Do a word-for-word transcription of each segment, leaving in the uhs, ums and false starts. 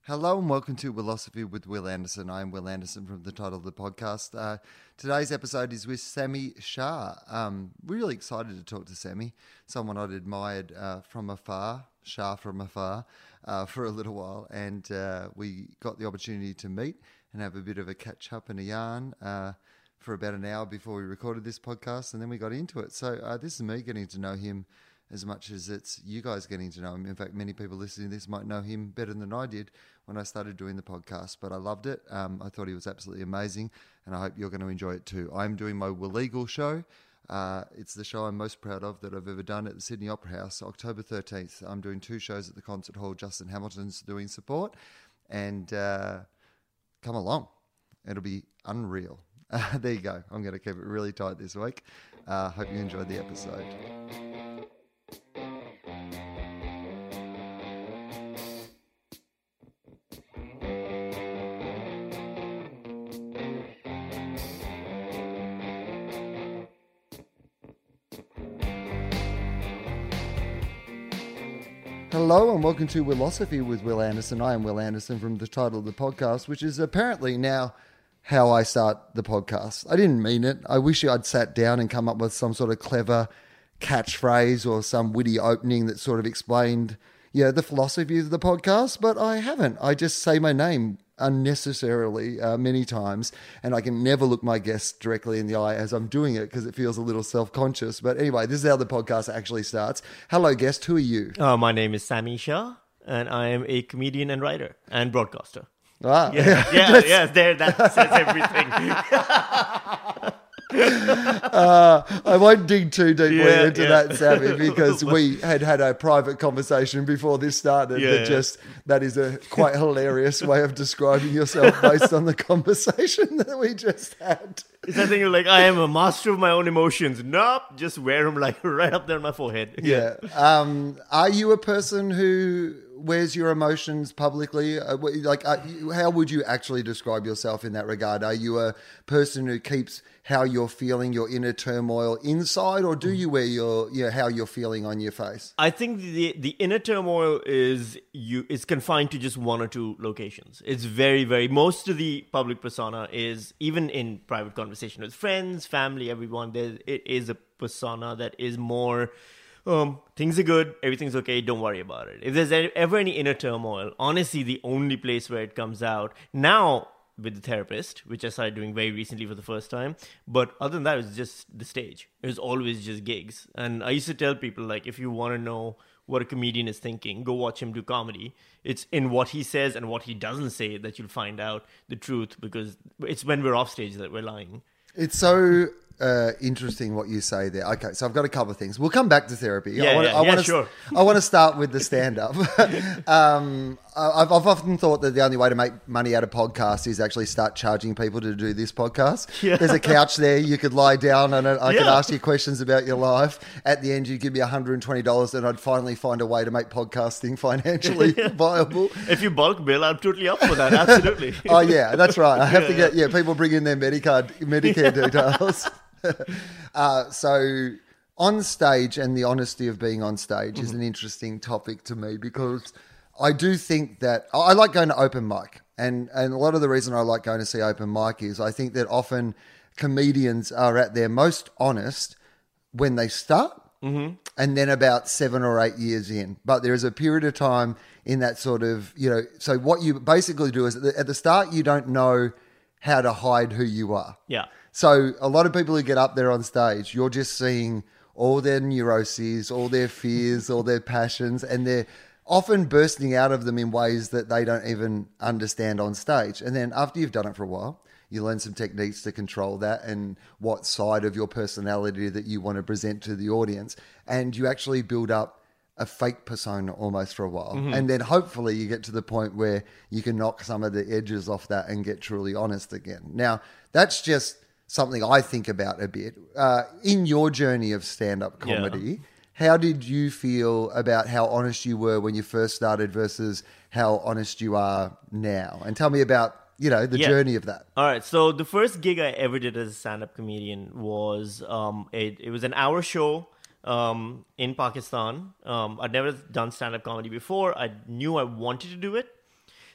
Hello and welcome to Philosophy with Will Anderson. I am Will Anderson from the title of the podcast. Uh, today's episode is with Sami Shah. Um, really excited to talk to Sami, someone I'd admired uh, from afar, Shah from afar, uh, for a little while. And uh, we got the opportunity to meet and have a bit of a catch up and a yarn uh, for about an hour before we recorded this podcast. And then we got into it. So uh, this is me getting to know him as much as it's you guys getting to know him. In fact, many people listening to this might know him better than I did when I started doing the podcast, but I loved it. Um, I thought he was absolutely amazing, and I hope you're going to enjoy it too. I'm doing my Willegal show. Uh, it's the show I'm most proud of that I've ever done at the Sydney Opera House, October thirteenth. I'm doing two shows at the Concert Hall. Justin Hamilton's doing support, and uh, come along. It'll be unreal. Uh, there you go. I'm going to keep it really tight this week. Uh, hope you enjoyed the episode. Hello and welcome to Philosophy with Will Anderson. I am Will Anderson from the title of the podcast, which is apparently now how I start the podcast. I didn't mean it. I wish I'd sat down and come up with some sort of clever catchphrase or some witty opening that sort of explained, yeah, the philosophy of the podcast, but I haven't. I just say my name unnecessarily uh, many times, and I can never look my guests directly in the eye as I'm doing it because it feels a little self-conscious. But anyway, this is how the podcast actually starts. Hello, guest. Who are you? Uh, my nname is Sami Shah, and I am a comedian and writer and broadcaster. Ah, yeah, yeah, yeah. There, that says everything. uh, I won't dig too deeply yeah, into yeah. that, Sami, because we had had a private conversation before this started. Yeah, that yeah. just that is a quite hilarious way of describing yourself based on the conversation that we just had. Is that thing you're like, I am a master of my own emotions? Nope, just wear them like right up there on my forehead. Yeah. Um, are you a person who wears your emotions publicly? Uh, like, uh, how would you actually describe yourself in that regard? Are you a person who keeps how you're feeling, your inner turmoil inside, or do you wear your, you know, how you're feeling on your face? I think the the inner turmoil is you is confined to just one or two locations. It's very, very, most of the public persona is, even in private conversation with friends, family, everyone, there it is a persona that is more, um, things are good, everything's okay, don't worry about it. If there's ever any inner turmoil, honestly, the only place where it comes out now, with the therapist, which I started doing very recently for the first time. But other than that, it was just the stage. It was always just gigs. And I used to tell people, like, if you want to know what a comedian is thinking, go watch him do comedy. It's in what he says and what he doesn't say that you'll find out the truth, because it's when we're off stage that we're lying. It's so uh, interesting what you say there. Okay, so I've got a couple of things. We'll come back to therapy. Yeah, I want, yeah, I yeah, want to, sure. I want to start with the stand-up. um, I've, I've often thought that the only way to make money out of podcasts is actually start charging people to do this podcast. Yeah. There's a couch there. You could lie down and I Yeah. could ask you questions about your life. At the end, you give me one hundred twenty dollars and I'd finally find a way to make podcasting financially viable. If you bulk bill, I'm totally up for that. Absolutely. Oh, yeah, that's right. I have Yeah, to get, yeah, people bring in their Medicare, Medicare details. uh, so on stage and the honesty of being on stage mm-hmm. is an interesting topic to me, because I do think that I like going to open mic, and, and a lot of the reason I like going to see open mic is I think that often comedians are at their most honest when they start mm-hmm. and then about seven or eight years in. But there is a period of time in that sort of, you know, so what you basically do is at the, at the start, you don't know how to hide who you are. Yeah. So a lot of people who get up there on stage, you're just seeing all their neuroses, all their fears, all their passions, and they're often bursting out of them in ways that they don't even understand on stage. And then after you've done it for a while, you learn some techniques to control that and what side of your personality that you want to present to the audience. And you actually build up a fake persona almost for a while. Mm-hmm. And then hopefully you get to the point where you can knock some of the edges off that and get truly honest again. Now, that's just something I think about a bit. Uh, in your journey of stand-up comedy, yeah. how did you feel about how honest you were when you first started versus how honest you are now? And tell me about, you know, the yeah. journey of that. All right. So the first gig I ever did as a stand-up comedian was, um, it, it was an hour show um, in Pakistan. Um, I'd never done stand-up comedy before. I knew I wanted to do it.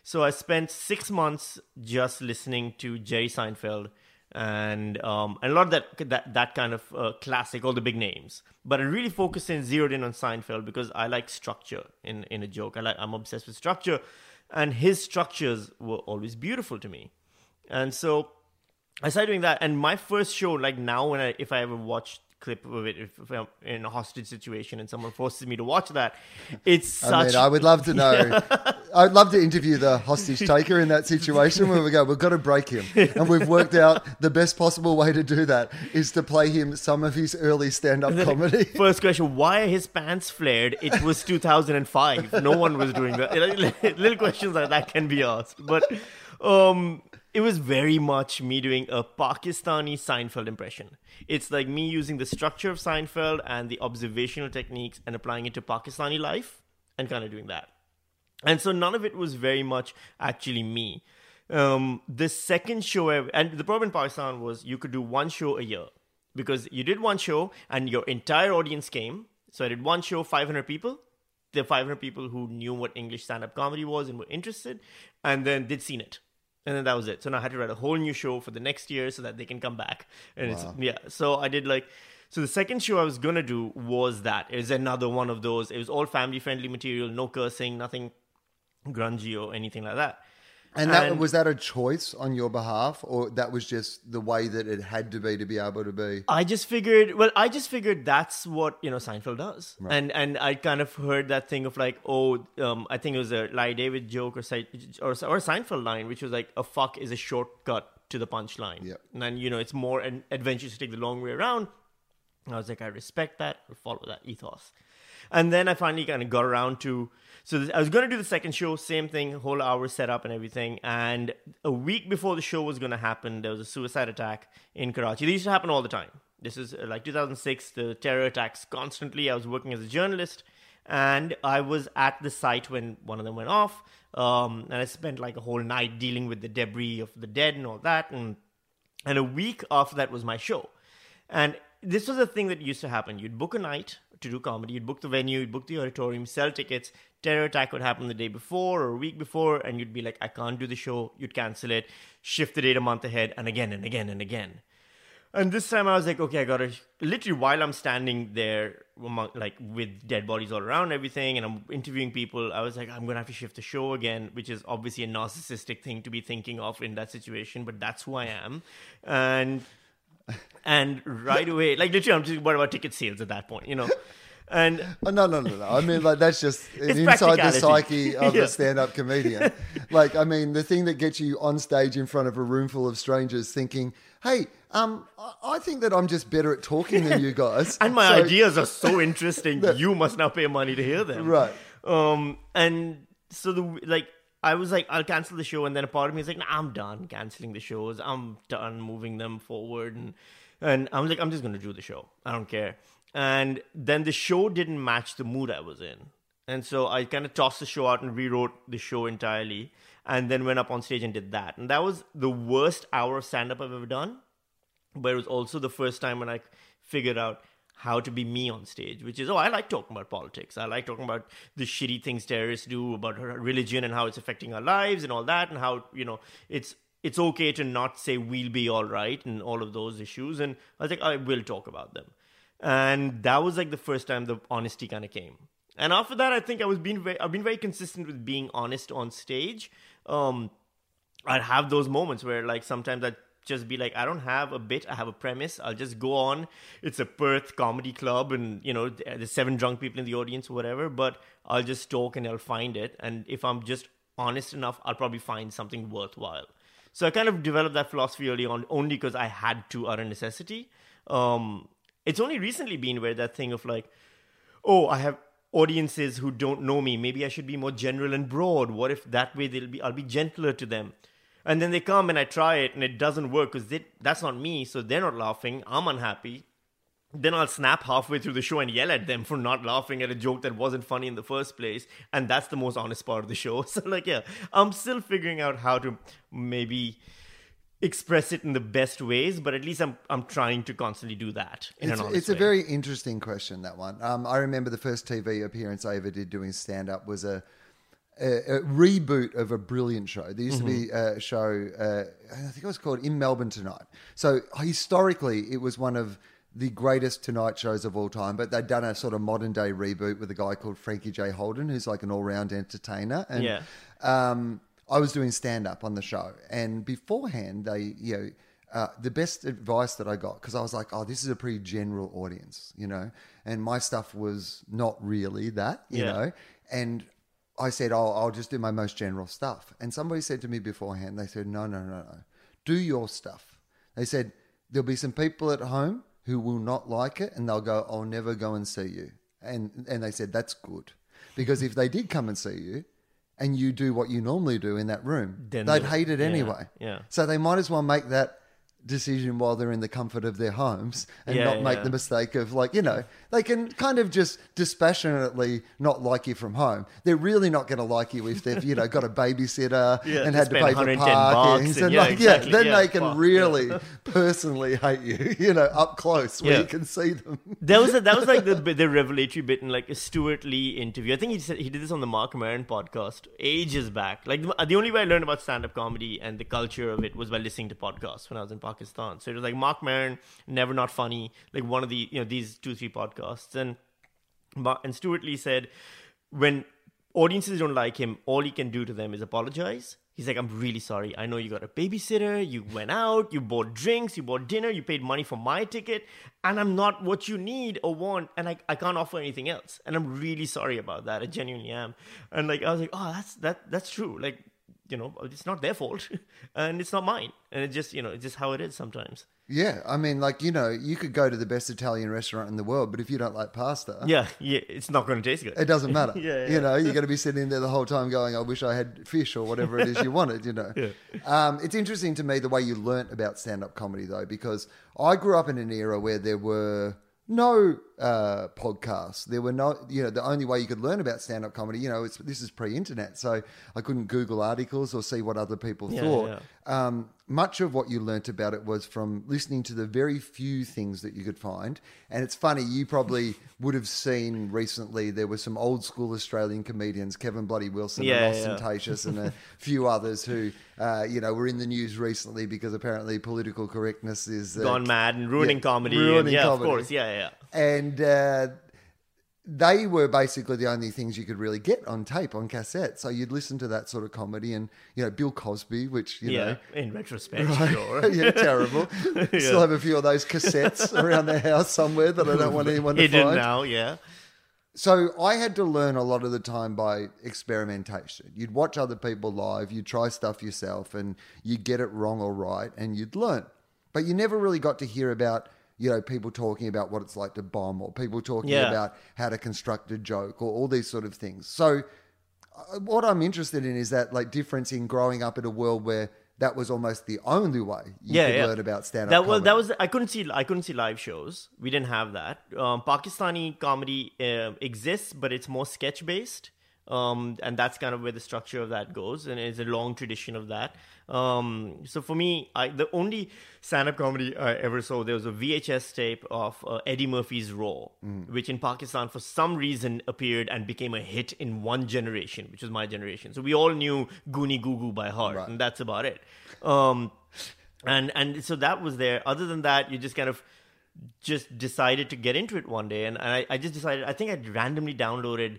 So I spent six months just listening to Jerry Seinfeld and um, and a lot of that that, that kind of uh, classic, all the big names. But I really focused and zeroed in on Seinfeld because I like structure in, in a joke. I like I'm obsessed with structure, and his structures were always beautiful to me. And so I started doing that. And my first show, like now, when I if I ever watch clip of it, if, if I'm in a hostage situation and someone forces me to watch that, it's such... I mean, I would love to know. I'd love to interview the hostage taker in that situation where we go, we've got to break him. And we've worked out the best possible way to do that is to play him some of his early stand-up comedy. First question, why are his pants flared? It was two thousand five. No one was doing that. Little questions like that can be asked. But um, it was very much me doing a Pakistani Seinfeld impression. It's like me using the structure of Seinfeld and the observational techniques and applying it to Pakistani life and kind of doing that. And so none of it was very much actually me. Um, the second show, I, and the problem in Pakistan was you could do one show a year because you did one show and your entire audience came. So I did one show, five hundred people. The five hundred people who knew what English stand-up comedy was and were interested, and then they'd seen it. And then that was it. So now I had to write a whole new show for the next year so that they can come back. And wow. it's, yeah, so I did like, so the second show I was going to do was that. It was another one of those. It was all family-friendly material, no cursing, nothing grungy or anything like that. And, that, and was that a choice on your behalf, or that was just the way that it had to be to be able to be? I just figured, well, I just figured that's what, you know, Seinfeld does. Right. And and I kind of heard that thing of like, oh, um, I think it was a Larry David joke or, or, or a Seinfeld line, which was like, a fuck is a shortcut to the punchline. Yep. And then, you know, it's more an adventurous to take the long way around. And I was like, I respect that. I'll follow that ethos. And then I finally kind of got around to... So this, I was going to do the second show, same thing, whole hour set up and everything. And a week before the show was going to happen, there was a suicide attack in Karachi. They used to happen all the time. This is uh, like two thousand six, the terror attacks constantly. I was working as a journalist. And I was at the site when one of them went off. Um, and I spent like a whole night dealing with the debris of the dead and all that. And, and a week after that was my show. And this was a thing that used to happen. You'd book a night to do comedy. You'd book the venue, you'd book the auditorium, sell tickets. Terror attack would happen the day before or a week before, and you'd be like, I can't do the show. You'd cancel it, shift the date a month ahead, and again and again and again. And this time I was like, okay, I gotta, literally while I'm standing there, among, like with dead bodies all around everything, and I'm interviewing people, I was like, I'm gonna have to shift the show again, which is obviously a narcissistic thing to be thinking of in that situation, but that's who I am. And and right away, like literally, I'm just worried about ticket sales at that point, you know. And oh, no, no, no, no. I mean, like that's just It's inside the practicality. psyche of Yeah. a stand-up comedian. Like, I mean, the thing that gets you on stage in front of a room full of strangers, thinking, "Hey, um, I- I think that I'm just better at talking than you guys, and my So- ideas are so interesting. You must now pay money to hear them." Right. Um, and so the like, I was like, I'll cancel the show, and then a part of me is like, nah, I'm done canceling the shows. I'm done moving them forward, and and I'm like, I'm just gonna do the show. I don't care. And then the show didn't match the mood I was in, and so I kind of tossed the show out and rewrote the show entirely, and then went up on stage and did that. And that was the worst hour of stand-up I've ever done, but it was also the first time when I figured out how to be me on stage, which is, oh, I like talking about politics. I like talking about the shitty things terrorists do, about religion and how it's affecting our lives and all that, and how, you know, it's it's okay to not say we'll be all right and all of those issues. And I was like, I will talk about them. And that was like the first time the honesty kind of came. And after that, I think I was being very, I've been very consistent with being honest on stage. Um, I'd have those moments where like sometimes I'd just be like, I don't have a bit, I have a premise. I'll just go on. It's a Perth comedy club and, you know, there's seven drunk people in the audience, whatever, but I'll just talk and I'll find it. And if I'm just honest enough, I'll probably find something worthwhile. So I kind of developed that philosophy early on only because I had to out of necessity. Um, it's only recently been where that thing of like, oh, I have audiences who don't know me. Maybe I should be more general and broad. What if that way they'll be, I'll be gentler to them. And then they come and I try it and it doesn't work because that's not me. So they're not laughing. I'm unhappy. Then I'll snap halfway through the show and yell at them for not laughing at a joke that wasn't funny in the first place. And that's the most honest part of the show. So like, yeah, I'm still figuring out how to maybe express it in the best ways, but at least I'm I'm trying to constantly do that in It's, an honest it's a way. very interesting question, that one. Um, I remember the first T V appearance I ever did doing stand-up was a a, a reboot of a brilliant show. There used mm-hmm. to be a show, uh, I think it was called In Melbourne Tonight. So historically, it was one of the greatest Tonight shows of all time, but they'd done a sort of modern day reboot with a guy called Frankie J. Holden, who's like an all-round entertainer. And yeah. um, I was doing stand-up on the show. And beforehand, they, you know, uh, the best advice that I got, because I was like, oh, this is a pretty general audience, you know, and my stuff was not really that, you yeah. know, and I said, oh, I'll just do my most general stuff. And somebody said to me beforehand, they said, no, no, no, no, do your stuff. They said, there'll be some people at home who will not like it and they'll go, I'll never go and see you. And and they said, that's good. Because if they did come and see you and you do what you normally do in that room, then they'd hate it yeah, anyway. Yeah. So they might as well make that decision while they're in the comfort of their homes and yeah, not yeah. make the mistake of like, you know, they can kind of just dispassionately not like you from home. They're really not going to like you if they've, you know, got a babysitter yeah, and had to pay for parkings. And, and yeah, like, exactly. yeah, then yeah, they can fuck, really yeah. personally hate you, you know, up close where yeah. you can see them. That was a, that was like the the revelatory bit in like a Stuart Lee interview. I think he said he did this on the Mark Maron podcast ages back. Like the, the only way I learned about stand-up comedy and the culture of it was by listening to podcasts when I was in Pakistan. So it was like Mark Maron, Never Not Funny, like one of the, you know, these two, three podcasts. And, and Stuart Lee said, when audiences don't like him, all he can do to them is apologize. He's like, I'm really sorry. I know you got a babysitter, you went out, you bought drinks, you bought dinner, you paid money for my ticket, and I'm not what you need or want, and I, I can't offer anything else. And I'm really sorry about that. I genuinely am. And like, I was like, oh, that's that that's true. Like, you know, it's not their fault and it's not mine. And it's just, you know, it's just how it is sometimes. Yeah. I mean, like, you know, you could go to the best Italian restaurant in the world, but if you don't like pasta. Yeah. Yeah. It's not going to taste good. It doesn't matter. yeah, yeah. You know, you're going to be sitting there the whole time going, I wish I had fish or whatever it is you wanted, you know. Yeah. Um, it's interesting to me the way you learnt about stand-up comedy, though, because I grew up in an era where there were no uh, podcasts. There were no, you know, the only way you could learn about stand-up comedy, you know, it's, this is pre-internet, so I couldn't Google articles or see what other people yeah, thought. Yeah. Um, much of what you learnt about it was from listening to the very few things that you could find. And it's funny, you probably would have seen recently there were some old school Australian comedians, Kevin Bloody Wilson yeah, and yeah. Ostentatious and a few others who, uh, you know, were in the news recently because apparently political correctness is... Uh, gone mad and ruining yeah, comedy. Ruining and, yeah, comedy. of course. Yeah, yeah. And... Uh, they were basically the only things you could really get on tape, on cassette. So you'd listen to that sort of comedy and, you know, Bill Cosby, which, you yeah, know... in retrospect, right? sure. yeah, terrible. yeah. Still have a few of those cassettes around the house somewhere that I don't want anyone to Hidden find. now, yeah. So I had to learn a lot of the time by experimentation. You'd watch other people live, you'd try stuff yourself, and you'd get it wrong or right, and you'd learn. But you never really got to hear about... you know, people talking about what it's like to bomb or people talking yeah. about how to construct a joke or all these sort of things. So uh, what I'm interested in is that like difference in growing up in a world where that was almost the only way you yeah, could yeah. learn about stand-up that comedy. was that was I couldn't see I couldn't see live shows. We didn't have that. Um, Pakistani comedy uh, exists, but it's more sketch based. Um, and that's kind of where the structure of that goes, and it's a long tradition of that. Um, so for me, I, the only stand-up comedy I ever saw, there was a V H S tape of uh, Eddie Murphy's Raw, mm. which in Pakistan for some reason appeared and became a hit in one generation, which was my generation. So we all knew Goonie Goo Goo by heart, right. and that's about it. Um, and and so that was there. Other than that, you just kind of just decided to get into it one day, and, and I, I just decided. I think I randomly downloaded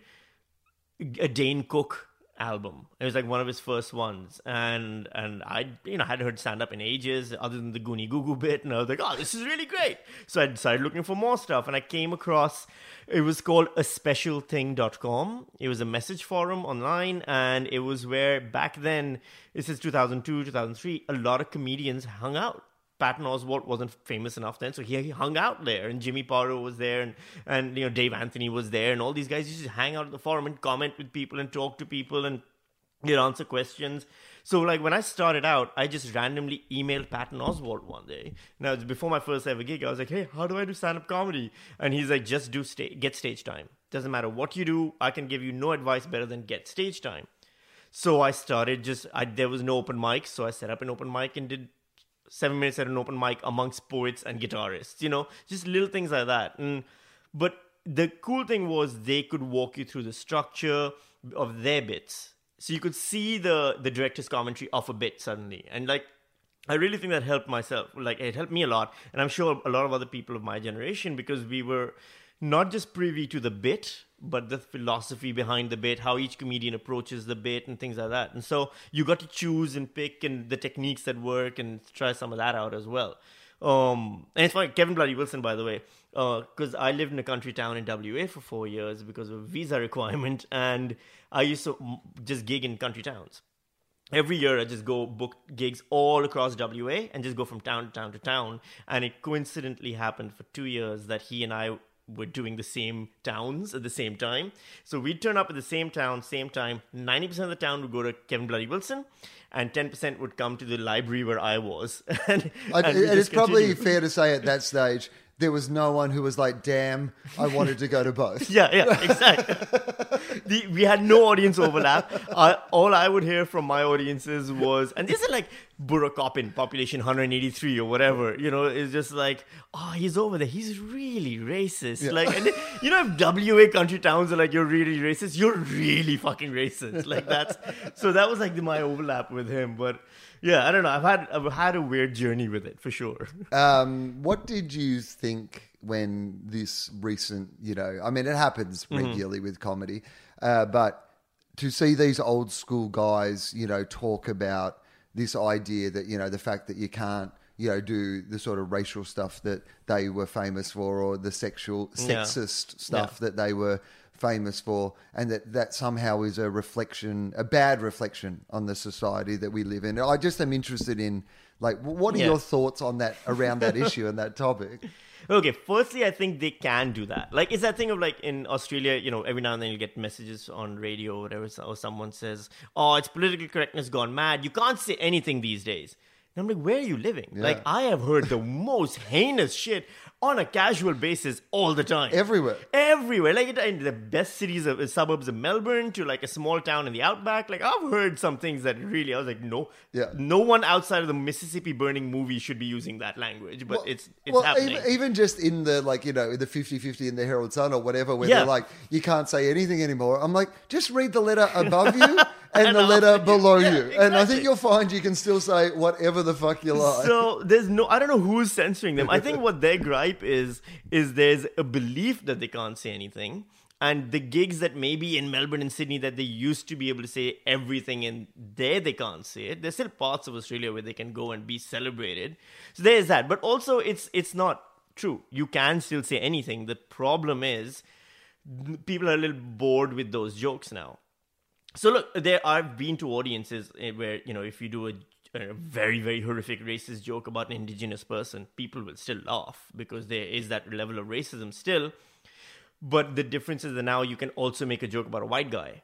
a Dane Cook album. It was like one of his first ones, and and I you know hadn't heard stand up in ages other than the Goonie Goo Goo bit, and I was like, oh, this is really great. So I decided looking for more stuff, and I came across, it was called a special thing dot com. It was a message forum online, and it was where back then, this is two thousand two, two thousand three, a lot of comedians hung out. Patton Oswalt wasn't famous enough then, so he hung out there, and Jimmy Pardo was there, and, and you know Dave Anthony was there, and all these guys used to hang out at the forum and comment with people and talk to people and you'd answer questions. So like when I started out, I just randomly emailed Patton Oswalt one day. Now it's before my first ever gig. I was like, hey, how do I do stand-up comedy? And he's like, just do sta- get stage time. Doesn't matter what you do, I can give you no advice better than get stage time. So I started just, I, there was no open mic, so I set up an open mic and did seven minutes at an open mic amongst poets and guitarists, you know, just little things like that. And but the cool thing was they could walk you through the structure of their bits So you could see the the director's commentary off a bit suddenly. And like, I really think that helped myself. Like, it helped me a lot. And I'm sure a lot of other people of my generation, because we were not just privy to the bit, but the philosophy behind the bit, how each comedian approaches the bit and things like that. And so you got to choose and pick and the techniques that work and try some of that out as well. Um, and it's funny, Kevin Bloody Wilson, by the way, because uh, I lived in a country town in W A for four years because of a visa requirement, and I used to just gig in country towns. Every year, I just go book gigs all across W A and just go from town to town to town. And it coincidentally happened for two years that he and I were doing the same towns at the same time. So we'd turn up at the same town, same time. ninety percent of the town would go to Kevin Bloody Wilson, and ten percent would come to the library where I was. and I, and and it's probably fair to say at that stage, there was no one who was like, damn, I wanted to go to both. Yeah, yeah, exactly. the, we had no audience overlap. I, all I would hear from my audiences was, and this is like Burrakopin, population one hundred eighty-three or whatever, you know, it's just like, oh, he's over there. He's really racist. Yeah. Like, and then, you know, if W A country towns are like, you're really racist, you're really fucking racist. Like, that's, so that was like the, my overlap with him. But yeah, I don't know. I've had I've had a weird journey with it for sure. Um, what did you think when this recent, you know, I mean, it happens regularly mm-hmm. with comedy, uh, but to see these old school guys, you know, talk about this idea that, you know, the fact that you can't, you know, do the sort of racial stuff that they were famous for, or the sexual, sexist yeah. stuff yeah. that they were famous for, and that that somehow is a reflection, a bad reflection on the society that we live in. I just am interested in, like, what are yeah. your thoughts on that, around that issue and that topic? Okay, firstly, I think they can do that. Like, it's that thing of, like, in Australia, you know, every now and then you get messages on radio or whatever, or someone says, oh, it's political correctness gone mad. You can't say anything these days. And I'm like, where are you living? Yeah. Like, I have heard the most heinous shit on a casual basis all the time. Everywhere. Everywhere. Like, in the best cities of suburbs of Melbourne to like a small town in the outback. Like, I've heard some things that really, I was like, no. Yeah. No one outside of the Mississippi Burning movie should be using that language. But well, it's it's well, happening. Even, even just in the, like, you know, the fifty-fifty in the Herald Sun or whatever, where yeah. they're like, you can't say anything anymore. I'm like, just read the letter above you and, and the letter below you. Yeah, you. Exactly. And I think you'll find you can still say whatever the fuck you like. So there's no, I don't know who's censoring them. I think what their gripe is, is there's a belief that they can't say anything. And the gigs that maybe in Melbourne and Sydney that they used to be able to say everything in, there they can't say it. There's still parts of Australia where they can go and be celebrated. So there's that. But also it's it's not true. You can still say anything. The problem is people are a little bored with those jokes now. So look, there I've been to audiences where, you know, if you do a, a very, very horrific racist joke about an Indigenous person, people will still laugh because there is that level of racism still. But the difference is that now you can also make a joke about a white guy.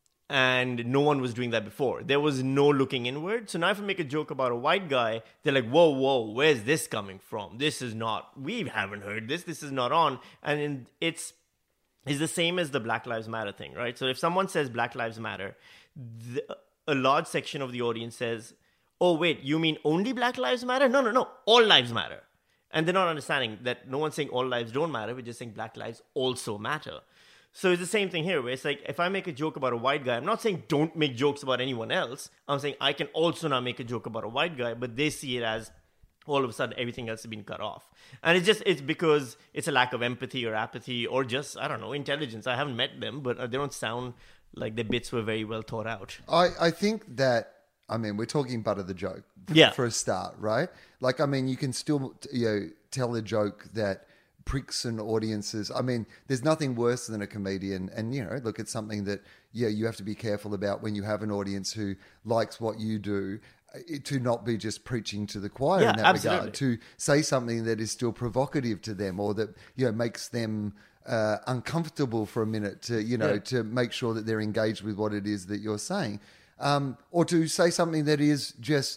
And no one was doing that before. There was no looking inward. So now if I make a joke about a white guy, they're like, whoa, whoa, where's this coming from? This is not, we haven't heard this. This is not on. And in, it's, it's the same as the Black Lives Matter thing, right? So if someone says Black Lives Matter, the, a large section of the audience says, oh, wait, you mean only Black Lives Matter? No, no, no, all lives matter. And they're not understanding that no one's saying all lives don't matter. We're just saying Black lives also matter. So it's the same thing here, where it's like, if I make a joke about a white guy, I'm not saying don't make jokes about anyone else. I'm saying I can also now make a joke about a white guy, but they see it as all of a sudden everything else has been cut off. And it's just, it's because it's a lack of empathy or apathy or just, I don't know, intelligence. I haven't met them, but they don't sound like their bits were very well thought out. I, I think that, I mean, we're talking butt of the joke yeah. for a start, right? Like, I mean, you can still, you know, tell a joke that pricks and audiences. I mean, there's nothing worse than a comedian. And, you know, look, it's something that, yeah, you have to be careful about when you have an audience who likes what you do, to not be just preaching to the choir yeah, in that absolutely. regard, to say something that is still provocative to them, or that, you know, makes them uh, uncomfortable for a minute, to, you know, yeah. to make sure that they're engaged with what it is that you're saying. Um, or to say something that is just,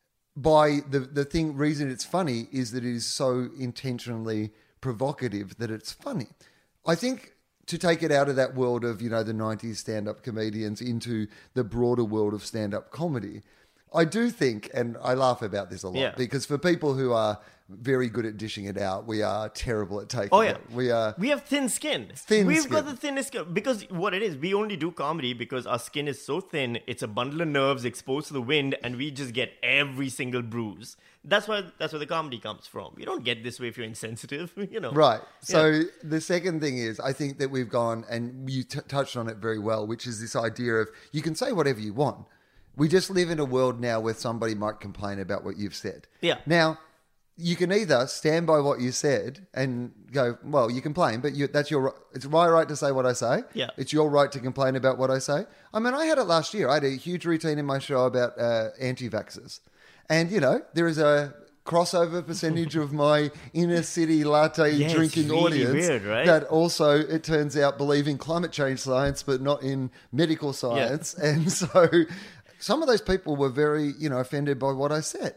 by the the thing reason it's funny is that it is so intentionally provocative that it's funny. I think to take it out of that world of, you know, the nineties stand-up comedians into the broader world of stand-up comedy, I do think, and I laugh about this a lot, Yeah. because for people who are very good at dishing it out, we are terrible at taking Oh, yeah. it. We are... We have thin skin. Thin We've skin. got the thinnest skin. Because what it is, we only do comedy because our skin is so thin, it's a bundle of nerves exposed to the wind, and we just get every single bruise. That's why that's where the comedy comes from. You don't get this way if you're insensitive, you know. Right. So Yeah. the second thing is, I think that we've gone, and you t- touched on it very well, which is this idea of you can say whatever you want. We just live in a world now where somebody might complain about what you've said. Yeah. Now, you can either stand by what you said and go, well, you complain, but you, that's your ri- it's my right to say what I say. Yeah. It's your right to complain about what I say. I mean, I had it last year. I had a huge routine in my show about uh, anti-vaxxers. And, you know, there is a crossover percentage of my inner city latte Yeah, it's drinking really audience weird, right? that also, it turns out, believe in climate change science, but not in medical science. And so some of those people were very, you know, offended by what I said.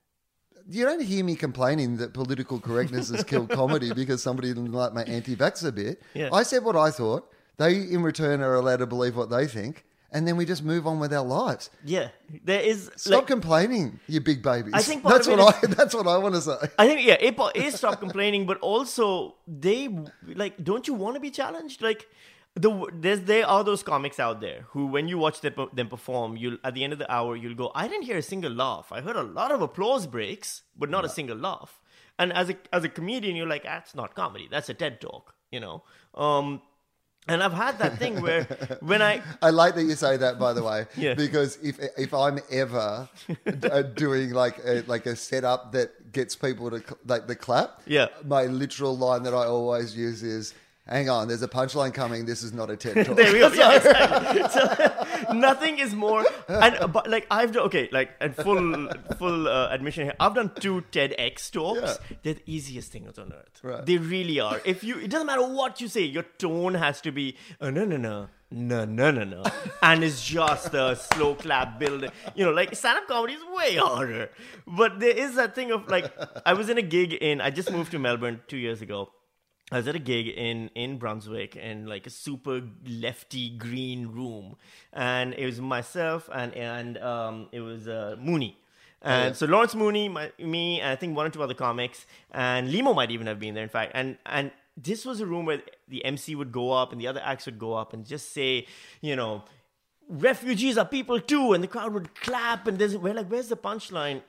You don't hear me complaining that political correctness has killed comedy because somebody didn't like my anti-vaxxer bit. Yeah. I said what I thought. They, in return, are allowed to believe what they think. And then we just move on with our lives. Yeah. There is... Stop like, complaining, you big babies. I think part that's of what it I that's what I want to say. I think, yeah, A, A, stop complaining, but also they, like, don't you want to be challenged? Like, the there's there are those comics out there who, when you watch them, them perform, you'll at the end of the hour, you'll go, I didn't hear a single laugh. I heard a lot of applause breaks, but not a single laugh. And as a as a comedian, you're like, that's not comedy. That's a TED Talk, you know? Um, and I've had that thing where when I... I like that you say that, by the way, Yeah. because if if I'm ever uh, doing like a, like a setup that gets people to cl- like the clap, Yeah. my literal line that I always use is, hang on, there's a punchline coming. This is not a TED Talk. There we go. Yeah, exactly. So, nothing is more, and uh, but like I've done, okay, like and full full uh, admission here, I've done two TEDx talks. Yeah. They're the easiest things on earth. Right. They really are. If you, it doesn't matter what you say, your tone has to be uh, no no no. No, no, no, no. And it's just a slow clap build. You know, like stand-up comedy is way harder. But there is that thing of like, I was in a gig in, I just moved to Melbourne two years ago. I was at a gig in, in Brunswick in like a super lefty green room. And it was myself and, and um, it was uh, Mooney. And yeah. so Lawrence Mooney, my, me, and I think one or two other comics. And Limo might even have been there, in fact. And and this was a room where the M C would go up and the other acts would go up and just say, you know, refugees are people too. And the crowd would clap. And there's, we're like, where's the punchline?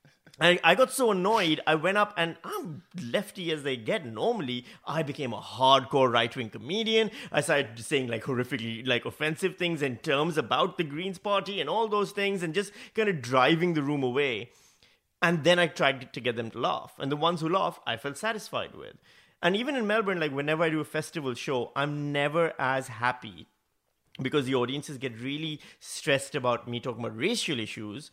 I, I got so annoyed, I went up and I'm lefty as they get normally. I became a hardcore right-wing comedian. I started saying like horrifically, like offensive things in terms about the Greens party and all those things and just kind of driving the room away. And then I tried to get them to laugh. And the ones who laughed, I felt satisfied with. And even in Melbourne, like whenever I do a festival show, I'm never as happy because the audiences get really stressed about me talking about racial issues.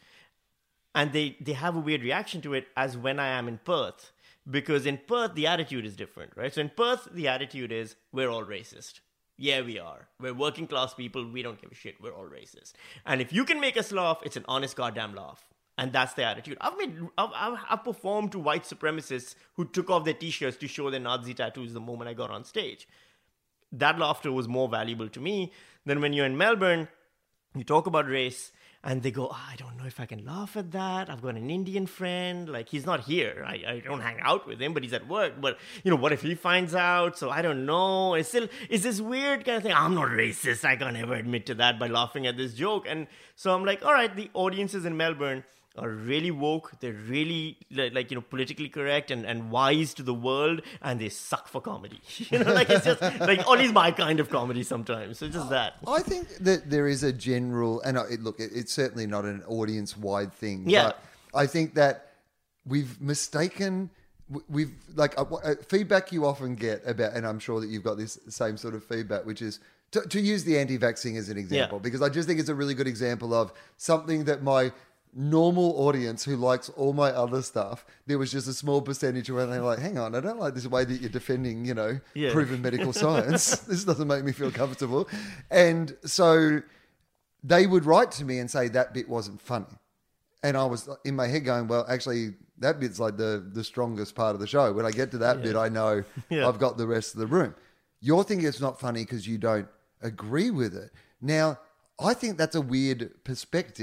And they, they have a weird reaction to it as when I am in Perth. Because in Perth, the attitude is different, right? So in Perth, the attitude is, we're all racist. Yeah, we are. We're working class people. We don't give a shit. We're all racist. And if you can make us laugh, it's an honest goddamn laugh. And that's the attitude. I've made, I've, I've, I've performed to white supremacists who took off their t-shirts to show their Nazi tattoos the moment I got on stage. That laughter was more valuable to me than when you're in Melbourne, you talk about race, and they go, oh, I don't know if I can laugh at that. I've got an Indian friend. Like, he's not here. I, I don't hang out with him, but he's at work. But, you know, what if he finds out? So I don't know. It's still, it's this weird kind of thing. I'm not racist. I can't ever admit to that by laughing at this joke. And so I'm like, all right, the audiences in Melbourne are really woke. They're really, like, you know, politically correct and, and wise to the world. And they suck for comedy. You know, like, it's just, like, only my kind of comedy sometimes. So it's just that. I think that there is a general, and I- it, look, it, it's certainly not an audience-wide thing. Yeah. But I think that we've mistaken, w- we've, like, uh, uh, feedback you often get about, and I'm sure that you've got this same sort of feedback, which is, to, to use the anti-vaxxing as an example, Yeah. because I just think it's a really good example of something that my normal audience who likes all my other stuff, there was just a small percentage where they were like, hang on, I don't like this way that you're defending, you know, Yeah. proven medical science. This doesn't make me feel comfortable. And so they would write to me and say that bit wasn't funny. And I was in my head going, well, actually, that bit's like the, the strongest part of the show. When I get to that Yeah. bit, I know Yeah. I've got the rest of the room. You're thinking it's not funny because you don't agree with it. Now, I think that's a weird perspective.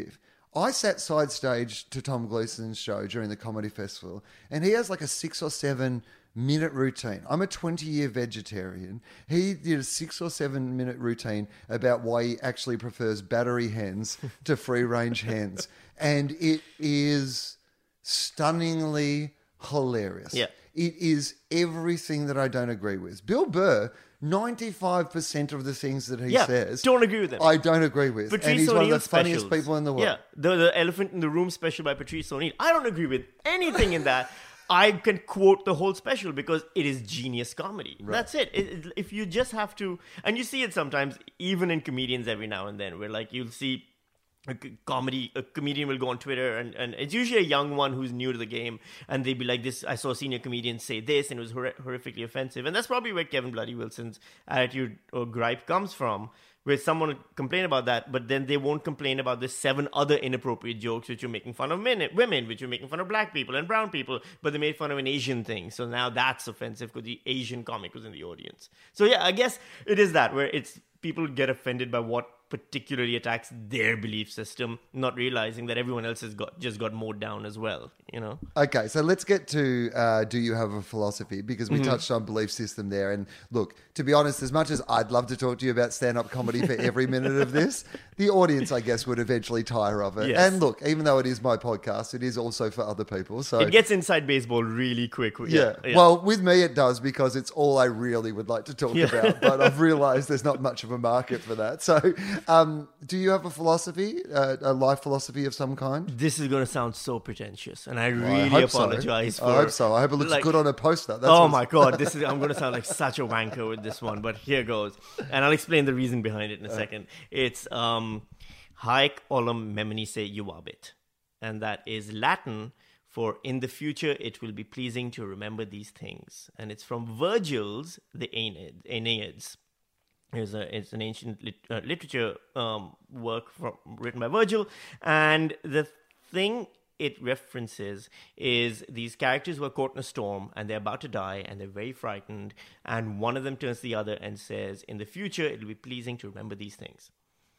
I sat side stage to Tom Gleeson's show during the comedy festival, and he has like a six or seven minute routine. I'm a twenty year vegetarian. He did a six or seven minute routine about why he actually prefers battery hens to free range hens. And it is stunningly hilarious. Yeah. It is everything that I don't agree with. Bill Burr, ninety-five percent of the things that he Yeah, says, don't agree with him. I don't agree with. Patrice and he's one of the O'Neill's funniest specials. people in the world. Yeah, the, the Elephant in the Room special by Patrice O'Neill. I don't agree with anything in that. I can quote the whole special because it is genius comedy. Right. That's it. It, it. If you just have to, and you see it sometimes, even in comedians every now and then, where like you'll see a comedy, a comedian will go on Twitter, and, and it's usually a young one who's new to the game, and they'd be like, "This, I saw a senior comedian say this, and it was hor- horrifically offensive." And that's probably where Kevin Bloody Wilson's attitude or gripe comes from, where someone will complain about that, but then they won't complain about the seven other inappropriate jokes which are making fun of men, women, which are making fun of black people and brown people, but they made fun of an Asian thing. So now that's offensive because the Asian comic was in the audience. So yeah, I guess it is that, where it's people get offended by what particularly attacks their belief system, not realizing that everyone else has got just got mowed down as well, you know? Okay, so let's get to uh, do you have a philosophy? Because we mm-hmm. touched on belief system there. And look, to be honest, as much as I'd love to talk to you about stand-up comedy for every minute of this, the audience, I guess, would eventually tire of it. Yes. And look, even though it is my podcast, it is also for other people. So it gets inside baseball really quick. Yeah. yeah. yeah. Well, with me it does, because it's all I really would like to talk yeah. about. But I've realised there's not much of a market for that. So um, do you have a philosophy, uh, a life philosophy of some kind? This is going to sound so pretentious, and I Well, really I hope apologize so. for... I hope so. I hope it looks like, good on a poster. That's oh what's- my God, this is I'm going to sound like such a wanker with this one, but here goes. And I'll explain the reason behind it in a second. It's um, Haec olim meminisse juvabit, and that is Latin for "in the future it will be pleasing to remember these things." And it's from Virgil's The Aeneid, Aeneids. It's, a, it's an ancient lit, uh, literature um, work from, written by Virgil. And the thing it references is these characters who are caught in a storm and they're about to die and they're very frightened. And one of them turns to the other and says, "In the future, it will be pleasing to remember these things.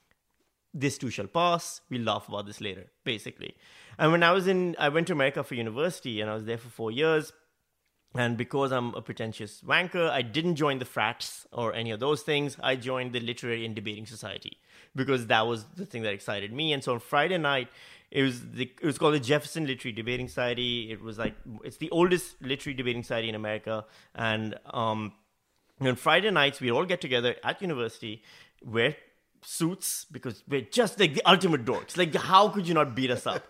This too shall pass. We'll laugh about this later," basically. And when I was in, I went to America for university and I was there for four years. And because I'm a pretentious wanker, I didn't join the frats or any of those things. I joined the Literary and Debating Society because that was the thing that excited me. And so on Friday night, it was the, it was called the Jefferson Literary Debating Society. It was like, it's the oldest literary debating society in America. And um, on Friday nights, we all get together at university, wear suits, because we're just like the ultimate dorks. Like, how could you not beat us up?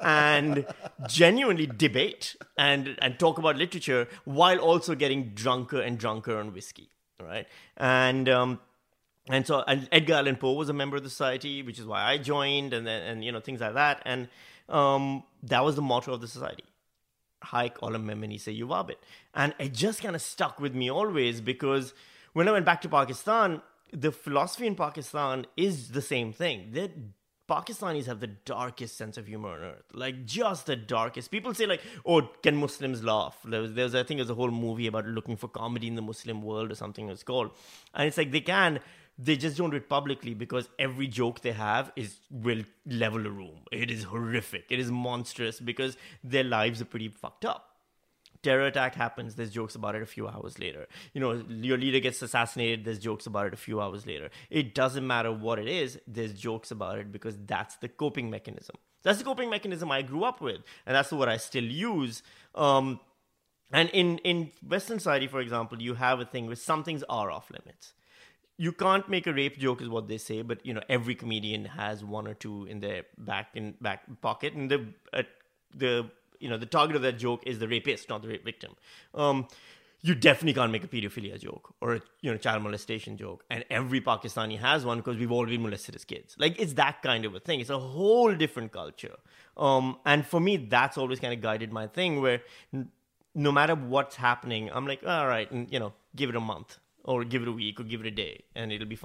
And genuinely debate and and talk about literature while also getting drunker and drunker on whiskey, right? And um and so and Edgar Allan Poe was a member of the society, which is why I joined, and then and you know things like that. And um that was the motto of the society: Haec olim meminisse juvabit. And it just kind of stuck with me always, because when I went back to Pakistan, the philosophy in Pakistan is the same thing. The Pakistanis have the darkest sense of humor on earth. Like, just the darkest. People say, like, oh, can Muslims laugh? There was, there was, I think there's a whole movie about looking for comedy in the Muslim world or something it's called. And it's like, they can, they just don't do it publicly, because every joke they have is will level a room. It is horrific. It is monstrous, because their lives are pretty fucked up. Terror attack happens, there's jokes about it a few hours later. You know, your leader gets assassinated, there's jokes about it a few hours later. It doesn't matter what it is, there's jokes about it, because that's the coping mechanism. That's the coping mechanism I grew up with, and that's what I still use. Um, and in, in Western society, for example, you have a thing where some things are off limits. You can't make a rape joke, is what they say, but you know every comedian has one or two in their back in back pocket, and the uh, the you know the target of that joke is the rapist, not the rape victim. Um, you definitely can't make a pedophilia joke or a you know child molestation joke, and every Pakistani has one because we've all been molested as kids. Like, it's that kind of a thing. It's a whole different culture, um, and for me, that's always kind of guided my thing. Where n- no matter what's happening, I'm like, all right, and you know, give it a month. Or give it a week, or give it a day, and it'll be funnier.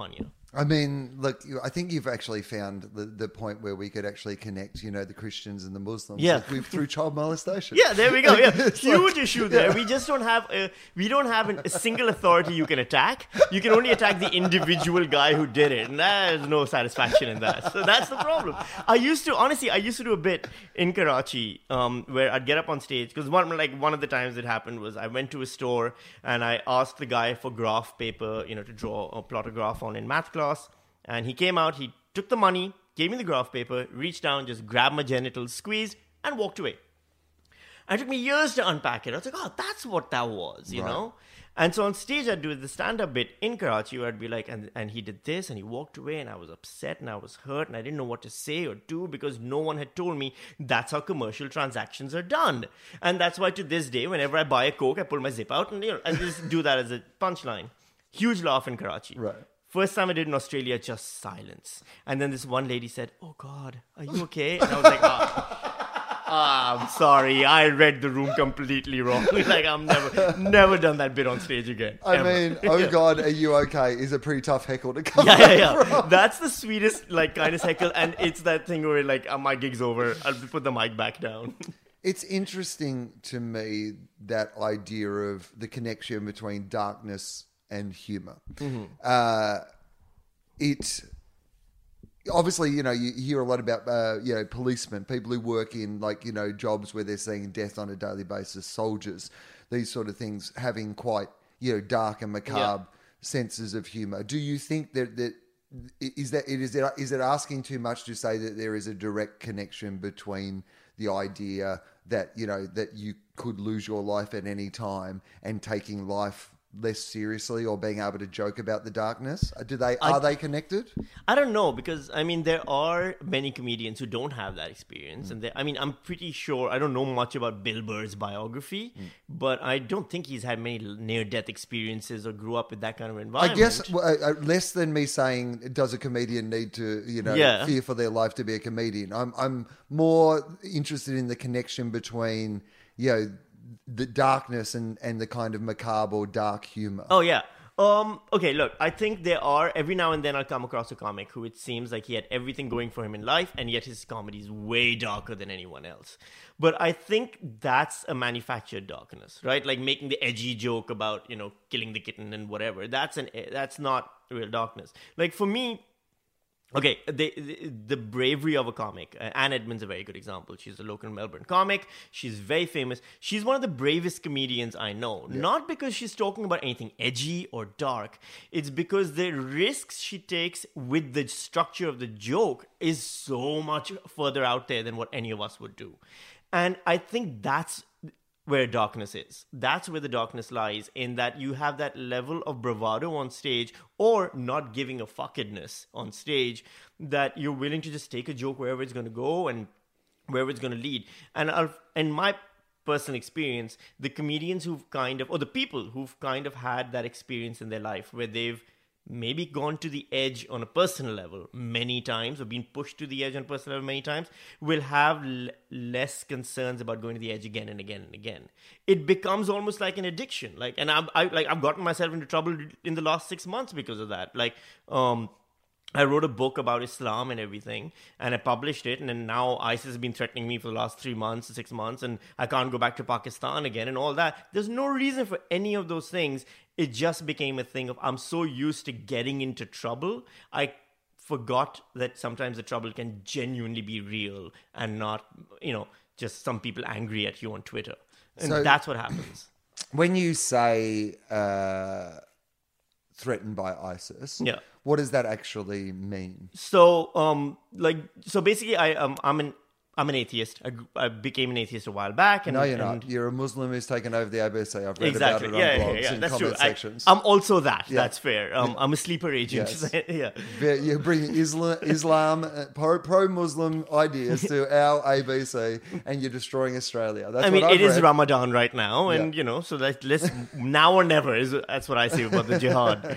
I mean, look, you- I think you've actually found the, the point where we could actually connect, you know, the Christians and the Muslims Yeah. like, with, through child molestation. Yeah, there we go. Yeah, It's huge like- issue there. We just don't have a we don't have an, a single authority you can attack. You can only attack the individual guy who did it, and there's no satisfaction in that. So that's the problem. I used to honestly, I used to do a bit in Karachi um, where I'd get up on stage because one like one of the times it happened was I went to a store and I asked the guy for graph paper, you know, to draw or plot a graph on in math class. And he came out, he took the money, gave me the graph paper, reached down, just grabbed my genitals, squeezed, and walked away. And it took me years to unpack it. I was like, oh, that's what that was, you Right. know? And so on stage, I'd do the stand-up bit in Karachi where I'd be like, and, and he did this, and he walked away, and I was upset, and I was hurt, and I didn't know what to say or do because no one had told me that's how commercial transactions are done. And that's why to this day, whenever I buy a Coke, I pull my zip out, and you know, I just do that as a punchline. Huge laugh in Karachi. Right. First time I did in Australia, just silence. And then this one lady said, oh, God, are you okay? And I was like, ah, ah, I'm sorry. I read the room completely wrong. Like, I'm never, never done that bit on stage again. I ever. mean, oh Yeah. God, are you okay? Is a pretty tough heckle to come Yeah, yeah, yeah. from. That's the sweetest, like, kindest heckle. And it's that thing where, like, oh, my gig's over. I'll put the mic back down. It's interesting to me, that idea of the connection between darkness and humor. Mm-hmm. Uh, it obviously, you know, you hear a lot about, uh, you know, policemen, people who work in like, you know, jobs where they're seeing death on a daily basis, soldiers, these sort of things, having quite, you know, dark and macabre senses of humor. Do you think that, that is that it is it is it asking too much to say that there is a direct connection between the idea that, you know, that you could lose your life at any time and taking life less seriously or being able to joke about the darkness? Do they I- are they connected? I don't know because I mean there are many comedians who don't have that experience, mm. and they, I mean I'm pretty sure I don't know much about Bill Burr's biography, mm. but I don't think he's had many near-death experiences or grew up with that kind of environment. I guess uh, uh, less than me saying does a comedian need to you know Yeah. fear for their life to be a comedian. I'm I'm more interested in the connection between you know the darkness and and the kind of macabre or dark humor. Oh yeah. Um, okay, look, I think there are, every now and then I'll come across a comic who it seems like he had everything going for him in life, and yet his comedy is way darker than anyone else. But I think that's a manufactured darkness, right? Like making the edgy joke about, you know, killing the kitten and whatever. That's an that's not real darkness. Like for me, okay, the, the the bravery of a comic. Uh, Anne Edmonds is a very good example. She's a local Melbourne comic. She's very famous. She's one of the bravest comedians I know. Yeah. Not because she's talking about anything edgy or dark. It's because the risks she takes with the structure of the joke is so much further out there than what any of us would do. And I think that's where darkness is. That's where the darkness lies, in that you have that level of bravado on stage or not giving a fuckedness on stage that you're willing to just take a joke wherever it's going to go and wherever it's going to lead. And I'll, in my personal experience, the comedians who've kind of, or the people who've kind of had that experience in their life where they've maybe gone to the edge on a personal level many times or been pushed to the edge on a personal level many times will have l- less concerns about going to the edge again and again and again. It becomes almost like an addiction. Like, and I've, I, like, I've gotten myself into trouble in the last six months because of that. Like, um, I wrote a book about Islam and everything, and I published it, and then now ISIS has been threatening me for the last three months, six months, and I can't go back to Pakistan again and all that. There's no reason for any of those things. It just became a thing of I'm so used to getting into trouble, I forgot that sometimes the trouble can genuinely be real and not, you know, just some people angry at you on Twitter. And So- that's what happens. When you say uh, threatened by ISIS, Yeah. what does that actually mean? So, um, like, so basically, I, um, I'm an, I'm an atheist. I, I became an atheist a while back. And, No, you're and not. You're a Muslim who's taken over the A B C. I've read Exactly. about it on Yeah, yeah, blogs yeah. and That's comment true. I, sections. I'm also that. Yeah. That's fair. Um, I'm a sleeper agent. Yes. yeah. Ve- You're bringing Islam, Islam uh, pro- pro-Muslim ideas to our A B C, and you're destroying Australia. That's I mean, what I've it is read. Ramadan right now, and Yeah. you know, so like, let's now or never is that's what I say about the jihad.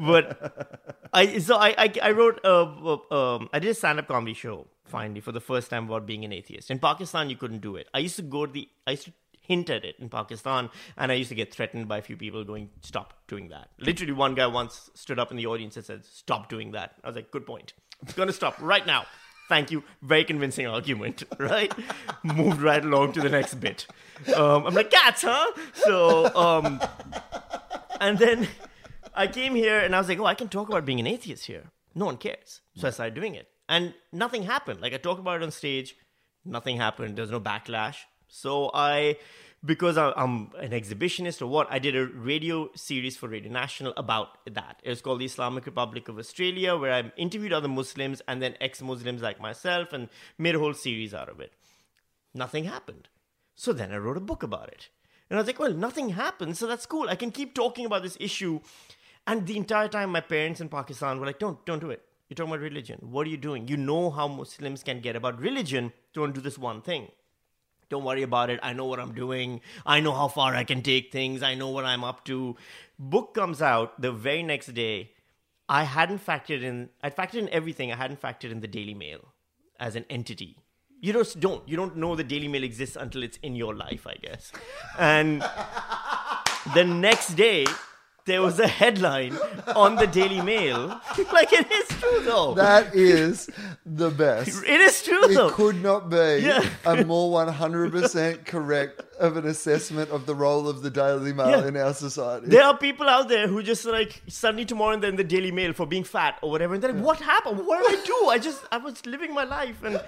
But I so I I, I wrote a, a um I did a stand-up comedy show finally for the first time about being an atheist. In Pakistan, you couldn't do it. I used to go to the I used to hint at it in Pakistan. And I used to get threatened by a few people going, stop doing that. Literally, one guy once stood up in the audience and said, stop doing that. I was like, good point. It's going to stop right now. Thank you. Very convincing argument, right? Moved right along to the next bit. Um, I'm like, cats, huh? So, um, and then I came here and I was like, oh, I can talk about being an atheist here. No one cares. So I started doing it. And nothing happened. Like, I talked about it on stage. Nothing happened. There was no backlash. So I, because I'm an exhibitionist or what, I did a radio series for Radio National about that. It was called the Islamic Republic of Australia, where I interviewed other Muslims and then ex-Muslims like myself and made a whole series out of it. Nothing happened. So then I wrote a book about it. And I was like, well, nothing happened, so that's cool. I can keep talking about this issue. And the entire time, my parents in Pakistan were like, don't, don't do it. You're talking about religion. What are you doing? You know how Muslims can get about religion. Don't do this one thing. Don't worry about it. I know what I'm doing. I know how far I can take things. I know what I'm up to. Book comes out the very next day. I hadn't factored in, I'd factored in everything. I hadn't factored in the Daily Mail as an entity. You just don't. You don't know the Daily Mail exists until it's in your life, I guess. And the next day, there was a headline on the Daily Mail. Like, it is true, though. That is the best. It is true, It though. could not be Yeah. a more one hundred percent correct of an assessment of the role of the Daily Mail Yeah. in our society. There are people out there who just like suddenly tomorrow and then the Daily Mail for being fat or whatever. And they're like, what happened? What did I do? I just, I was living my life. And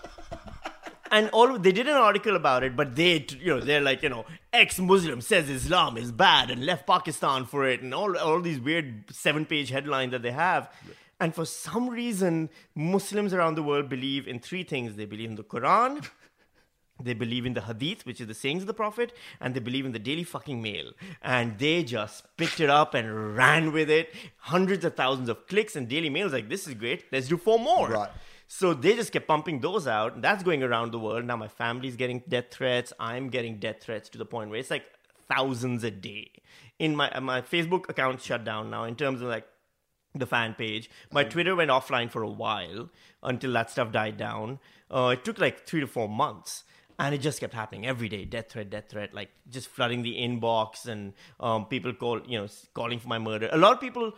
and all they did an article about it, but they, you know, they're like, you know, ex-Muslim says Islam is bad and left Pakistan for it. And all, all these weird seven-page headlines that they have. And for some reason, Muslims around the world believe in three things. They believe in the Quran. They believe in the Hadith, which is the sayings of the Prophet, and they believe in the Daily fucking Mail. And they just picked it up and ran with it. Hundreds of thousands of clicks, and Daily Mail is like, this is great. Let's do four more. Right. So they just kept pumping those out. And that's going around the world. Now my family's getting death threats. I'm getting death threats to the point where it's like thousands a day. In my my Facebook account shut down now in terms of like the fan page. My Twitter went offline for a while until that stuff died down. Uh, it took like three to four months. And it just kept happening every day. Death threat, death threat, like just flooding the inbox and um, people call, you know, calling for my murder. A lot of people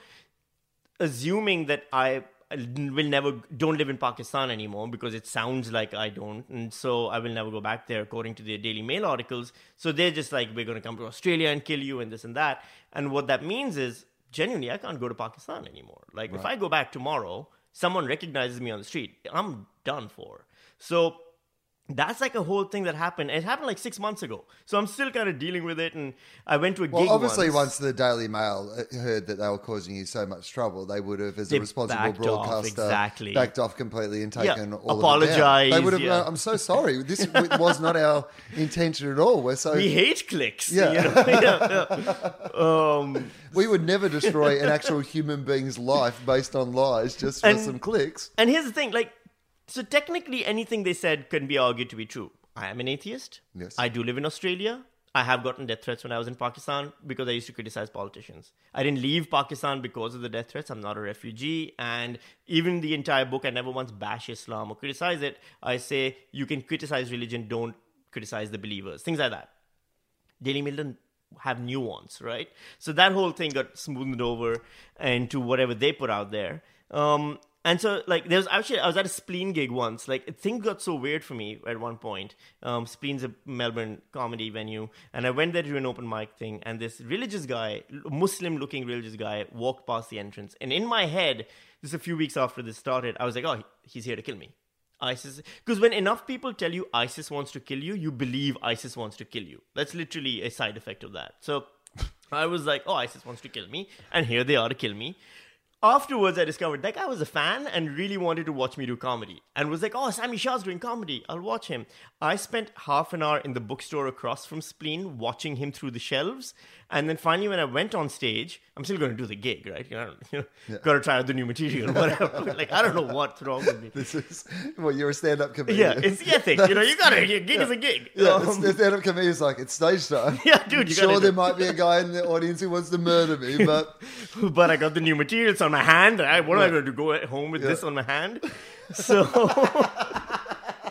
assuming that I will never, don't live in Pakistan anymore because it sounds like I don't. And so I will never go back there according to the Daily Mail articles. So they're just like, we're going to come to Australia and kill you and this and that. And what that means is, genuinely, I can't go to Pakistan anymore. Like right. If I go back tomorrow, someone recognizes me on the street, I'm done for. So that's like a whole thing that happened. It happened like six months ago. So I'm still kind of dealing with it. And I went to a well, gig obviously, once. once the Daily Mail heard that they were causing you so much trouble, they would have, as They a responsible backed off, broadcaster, exactly. backed off completely and taken Yeah, all apologized, of it down. They would have, yeah. uh, I'm so sorry. This was not our intention at all. We're so... We hate clicks. Yeah. You know? yeah, yeah. Um, We would never destroy an actual human being's life based on lies just for And- some clicks. and here's the thing, like, so technically anything they said can be argued to be true. I am an atheist. Yes. I do live in Australia. I have gotten death threats when I was in Pakistan because I used to criticize politicians. I didn't leave Pakistan because of the death threats. I'm not a refugee. And even the entire book, I never once bash Islam or criticize it. I say, you can criticize religion, don't criticize the believers. Things like that. Daily Mail doesn't have nuance, right? So that whole thing got smoothed over into whatever they put out there. Um, and so, like, there's actually, I was at a Spleen gig once. Like, things got so weird for me at one point. Um, Spleen's a Melbourne comedy venue. And I went there to do an open mic thing. And this religious guy, Muslim-looking religious guy, walked past the entrance. And in my head, just a few weeks after this started, I was like, oh, he's here to kill me. ISIS, because when enough people tell you ISIS wants to kill you, you believe ISIS wants to kill you. That's literally a side effect of that. So I was like, oh, ISIS wants to kill me. And here they are to kill me. Afterwards, I discovered that guy was a fan and really wanted to watch me do comedy. And was like, oh, Sammy Shah's doing comedy. I'll watch him. I spent half an hour in the bookstore across from Spleen watching him through the shelves. And then finally, when I went on stage, I'm still going to do the gig, right? You know, you know Yeah. got to try out the new material, whatever. Like, I don't know what's wrong with me. This is, well, you're a stand-up comedian. Yeah, it's the ethic. You know, you got to, your gig is a gig. Yeah, Um, it's- the stand-up comedian's like, it's stage time. Yeah, dude, you Sure, gotta there do- might be a guy in the audience who wants to murder me, but but I got the new materials on my hand. I, what am I going to do? Go home with Yeah. this on my hand? So,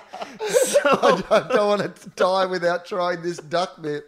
So I don't, I don't want to die without trying this duck bit.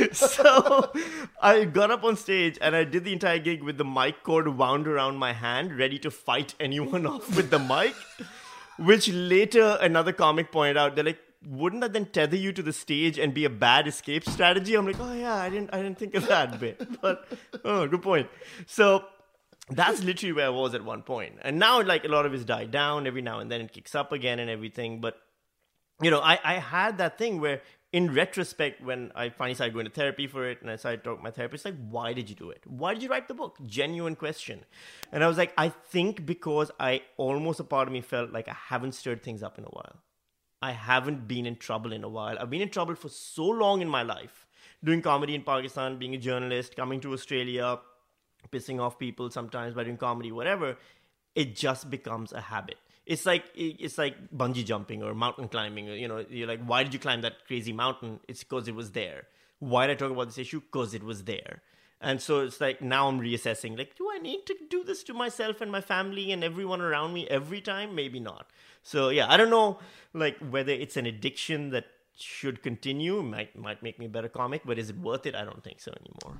So I got up on stage and I did the entire gig with the mic cord wound around my hand, ready to fight anyone off with the mic. Which later another comic pointed out, they're like, wouldn't that then tether you to the stage and be a bad escape strategy? I'm like, oh yeah, I didn't, I didn't think of that bit. But oh, good point. So that's literally where I was at one point. And now, like, a lot of it's died down. Every now and then it kicks up again and everything. But you know, I, I had that thing where, in retrospect, when I finally started going to therapy for it and I started talking to my therapist, like, why did you do it? Why did you write the book? Genuine question. And I was like, I think because I almost, a part of me felt like I haven't stirred things up in a while. I haven't been in trouble in a while. I've been in trouble for so long in my life. Doing comedy in Pakistan, being a journalist, coming to Australia, pissing off people sometimes by doing comedy, whatever. It just becomes a habit. It's like it's like bungee jumping or mountain climbing. You know, you're like, why did you climb that crazy mountain? It's because it was there. Why did I talk about this issue? Because it was there. And so it's like, now I'm reassessing, like, do I need to do this to myself and my family and everyone around me every time? Maybe not. So yeah, I don't know, like, whether it's an addiction that should continue. Might might make me a better comic, but is it worth it? I don't think so anymore.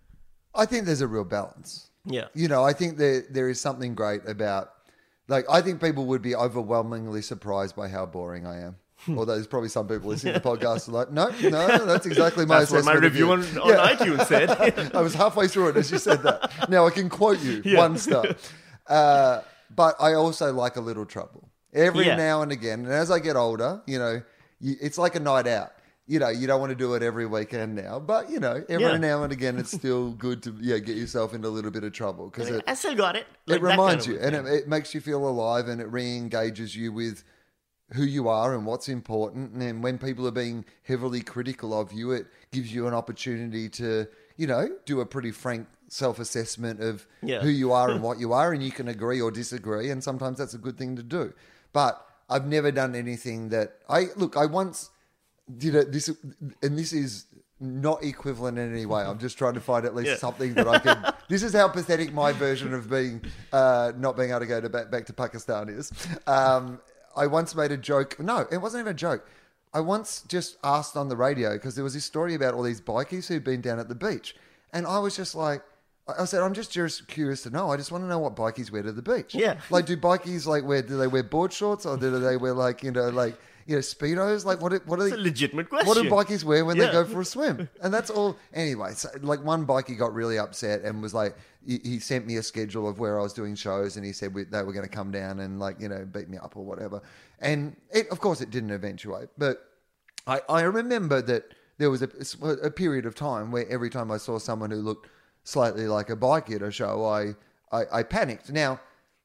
I think there's a real balance. Yeah. You know, I think there there is something great about, like, I think people would be overwhelmingly surprised by how boring I am. Although there's probably some people listening to the podcast who are like, no, no, that's exactly my that's assessment. What my review on, on yeah. iTunes said. I was halfway through it as you said that. Now I can quote you yeah. one star. Uh, but I also like a little trouble. Every yeah. now and again, and as I get older, you know, you, it's like a night out. You know, you don't want to do it every weekend now, but, you know, every yeah. now and again, it's still good to yeah get yourself into a little bit of trouble. Because it, I still got it. Like it reminds kind of you, and it, it makes you feel alive, and it re-engages you with who you are and what's important. And then when people are being heavily critical of you, it gives you an opportunity to, you know, do a pretty frank self-assessment of yeah. who you are and what you are, and you can agree or disagree, and sometimes that's a good thing to do. But I've never done anything that I look. I once did it. This and this is not equivalent in any way. I'm just trying to find at least yeah. something that I can. This is how pathetic my version of being uh, not being able to go to back, back to Pakistan is. Um, I once made a joke. No, it wasn't even a joke. I once just asked on the radio because there was this story about all these bikies who'd been down at the beach, and I was just like. I said, I'm just just curious to know. I just want to know what bikies wear to the beach. Yeah. Like, do bikies, like, wear, do they wear board shorts or do they wear, like, you know, like, you know, Speedos? Like, what, what are It's they? a legitimate question. What do bikies wear when Yeah. they go for a swim? And that's all. Anyway, so, like, one bikie got really upset and was like, he, he sent me a schedule of where I was doing shows, and he said we, they were going to come down and, like, you know, beat me up or whatever. And it, of course, it didn't eventuate. But I, I remember that there was a, a period of time where every time I saw someone who looked slightly like a bikie at a show, I, I, I panicked. Now,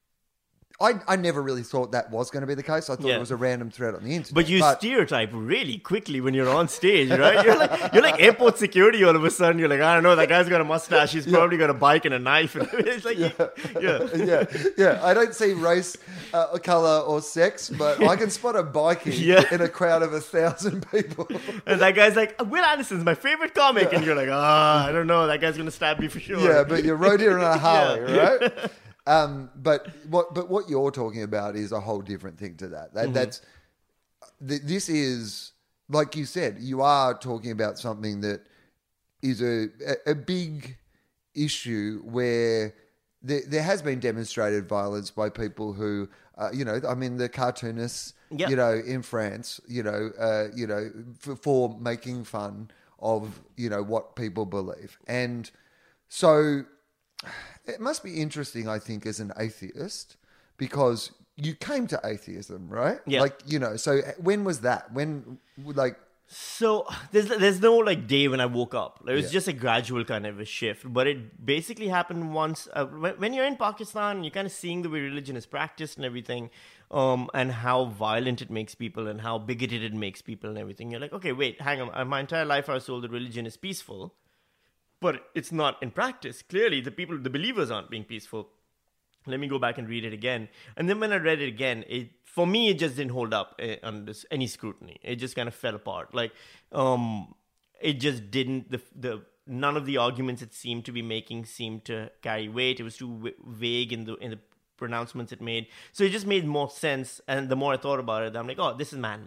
I I never really thought that was going to be the case. I thought Yeah. it was a random thread on the internet. But you stereotype really quickly when you're on stage, right? You're like you're like airport security all of a sudden. You're like, I don't know, that guy's got a mustache. He's Yeah. probably got a bike and a knife. It's like, yeah. yeah. yeah, yeah. I don't see race, uh, color, or sex, but I can spot a bikie Yeah. in a crowd of a thousand people. And that guy's like, Will Anderson's my favorite comic. And you're like, ah, I don't know. That guy's going to stab me for sure. Yeah, but you rode here on a Harley, Yeah. right? Um, but what but what you're talking about is a whole different thing to that. That Mm-hmm. that's th- this is, like you said, you are talking about something that is a a, a big issue where there, there has been demonstrated violence by people who, uh, you know, I mean, the cartoonists, Yeah. you know, in France, you know, uh, you know, for, for making fun of, you know, what people believe, and so. It must be interesting, I think, as an atheist, because you came to atheism, right? Yeah. Like, you know, so when was that? When, like... So there's there's no like day when I woke up. It was Yeah. just a gradual kind of a shift. But it basically happened once. Uh, when, when you're in Pakistan, you're kind of seeing the way religion is practiced and everything, um, and how violent it makes people and how bigoted it makes people and everything. You're like, okay, wait, hang on. My entire life I was told that religion is peaceful. But it's not in practice. Clearly, the people, the believers aren't being peaceful. Let me go back and read it again. And then when I read it again, it for me, it just didn't hold up uh, under any scrutiny. It just kind of fell apart. Like, um, it just didn't, the the none of the arguments it seemed to be making seemed to carry weight. It was too w- vague in the in the pronouncements it made. So it just made more sense. And the more I thought about it, I'm like, oh, this is man-made.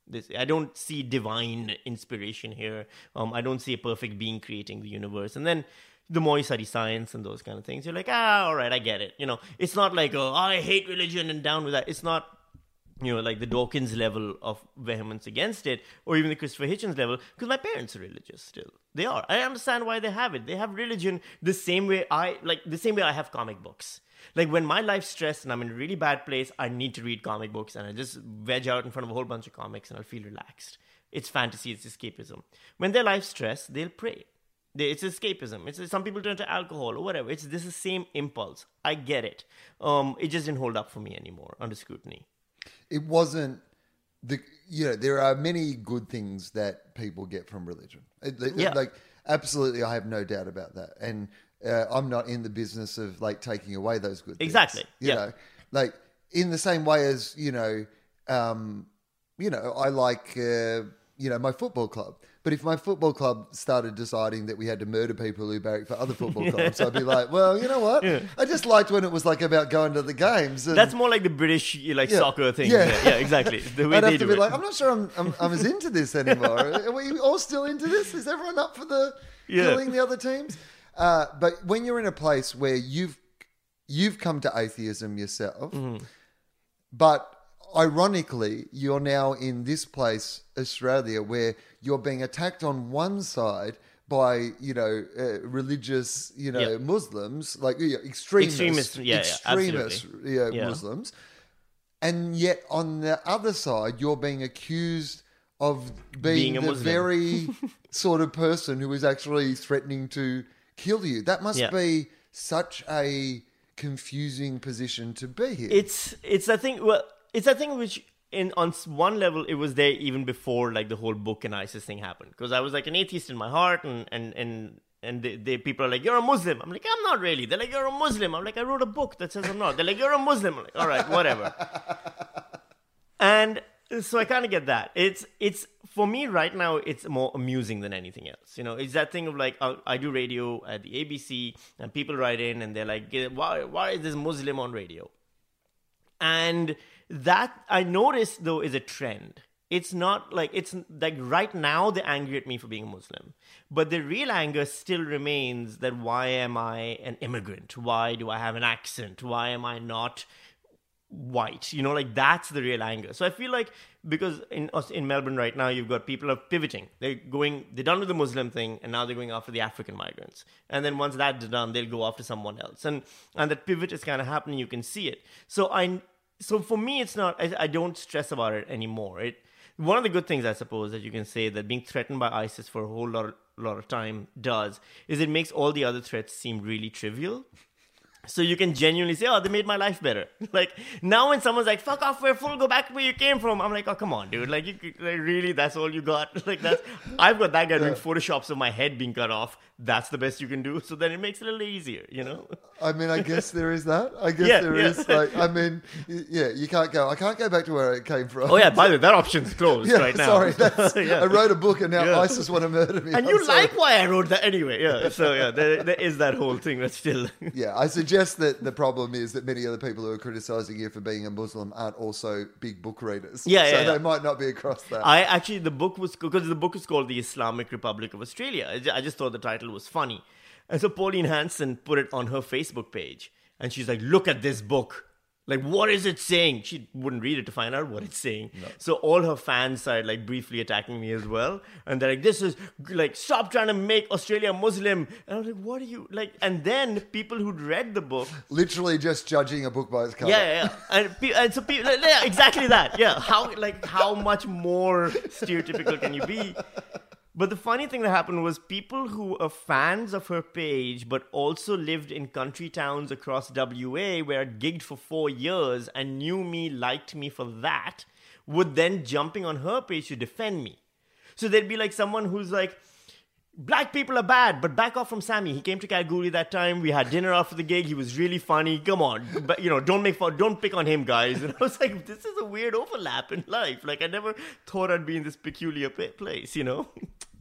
This I don't see divine inspiration here. Um, I don't see a perfect being creating the universe. And then the more you study science and those kind of things, you're like, ah, all right, I get it. You know, it's not like, oh, I hate religion and down with that. It's not, you know, like the Dawkins level of vehemence against it, or even the Christopher Hitchens level, because my parents are religious still. They are. I understand why they have it. They have religion the same way I, like, the same way I have comic books. Like, when my life's stressed and I'm in a really bad place, I need to read comic books, and I just veg out in front of a whole bunch of comics, and I'll feel relaxed. It's fantasy, it's escapism. When their life's stressed, they'll pray. They, it's escapism. It's some people turn to alcohol or whatever. It's this is the same impulse. I get it. Um, it just didn't hold up for me anymore under scrutiny. It wasn't the you know there are many good things that people get from religion. It, Yeah. Like absolutely, I have no doubt about that. And uh, I'm not in the business of like taking away those good things. Exactly. You Yeah. know, like in the same way as you know, um, you know, I like uh, you know my football club. But if my football club started deciding that we had to murder people who barrack for other football clubs, I'd be like, well, you know what? Yeah. I just liked when it was like about going to the games. And That's more like the British like Yeah. soccer thing. Yeah. Yeah, yeah exactly. The way I'd they have to do be it. like, I'm not sure I'm, I'm, I'm as into this anymore. Are we all still into this? Is everyone up for the Yeah. killing the other teams? Uh, but when you're in a place where you've you've come to atheism yourself, Mm-hmm. but ironically, you're now in this place, Australia, where you're being attacked on one side by, you know, uh, religious, you know, Yeah. Muslims, like yeah, extremists, Extremists, yeah, yeah, extremist absolutely. yeah, Yeah. Muslims. And yet on the other side, you're being accused of being, Being a the Muslim. very sort of person who is actually threatening to kill you. That must Yeah. be such a confusing position to be in. It's it's a thing. Well, it's a thing which, in on s- one level, it was there even before like the whole book and ISIS thing happened. Because I was like an atheist in my heart, and and and and they, they people are like, you're a Muslim. I'm like, I'm not really. They're like, you're a Muslim. I'm like, I wrote a book that says I'm not. They're like, you're a Muslim. I'm like, all right, whatever. And so I kind of get that. It's it's for me right now. It's more amusing than anything else. You know, it's that thing of like I, I do radio at the A B C, and people write in and they're like, why why is this Muslim on radio? And that I noticed though is a trend. It's not like it's like right now they're angry at me for being a Muslim, but the real anger still remains that why am I an immigrant? Why do I have an accent? Why am I not white? You know, like that's the real anger. So I feel like because in in Melbourne right now you've got people are pivoting. They're going, they're done with the Muslim thing, and now they're going after the African migrants. And then once that's done, they'll go after someone else. And and that pivot is kind of happening. You can see it. So I so for me it's not. I, I don't stress about it anymore. It one of the good things I suppose that you can say that being threatened by ISIS for a whole lot of, lot of time does is it makes all the other threats seem really trivial. So you can genuinely say, oh, they made my life better. Like, now when someone's like, fuck off, we're full, go back where you came from. I'm like, oh, come on, dude. Like, you, like really, that's all you got? Like, that's, I've got that guy doing Photoshops of my head being cut off. That's the best you can do. So then it makes it a little easier, you know? I mean, I guess there is that. I guess Yeah, there yeah. is. Like, I mean, y- yeah, you can't go. I can't go back to where it came from. Oh, yeah, by the way, that option's closed yeah, right now. sorry. That's, Yeah. I wrote a book and now Yeah. ISIS want to murder me. And I'm you sorry. like why I wrote that anyway. Yeah. So, yeah, there, there is that whole thing that's still. Yeah, I suggest that the problem is that many other people who are criticising you for being a Muslim aren't also big book readers. Yeah, so yeah, yeah. they might not be across that. I actually, the book was, because the book is called The Islamic Republic of Australia. I ju- I just thought the title was funny. And so Pauline Hanson put it on her Facebook page. And she's like, look at this book. Like, what is it saying? She wouldn't read it to find out what it's saying. So all her fans started like briefly attacking me as well. And they're like, this is like, stop trying to make Australia Muslim. And I was like, what are you like? And then people who'd read the book. Literally just judging a book by its cover. Yeah, yeah, yeah. And, pe- and so people, yeah, exactly that. Yeah. How, like, how much more stereotypical can you be? But the funny thing that happened was people who are fans of her page, but also lived in country towns across W A where I'd gigged for four years and knew me, liked me for that, would then jumping on her page to defend me. So there'd be like someone who's like, black people are bad, but back off from Sammy. He came to Kalgoorlie that time. We had dinner after the gig. He was really funny. Come on, but you know, don't make fun. Don't pick on him, guys. And I was like, this is a weird overlap in life. Like I never thought I'd be in this peculiar pa- place, you know.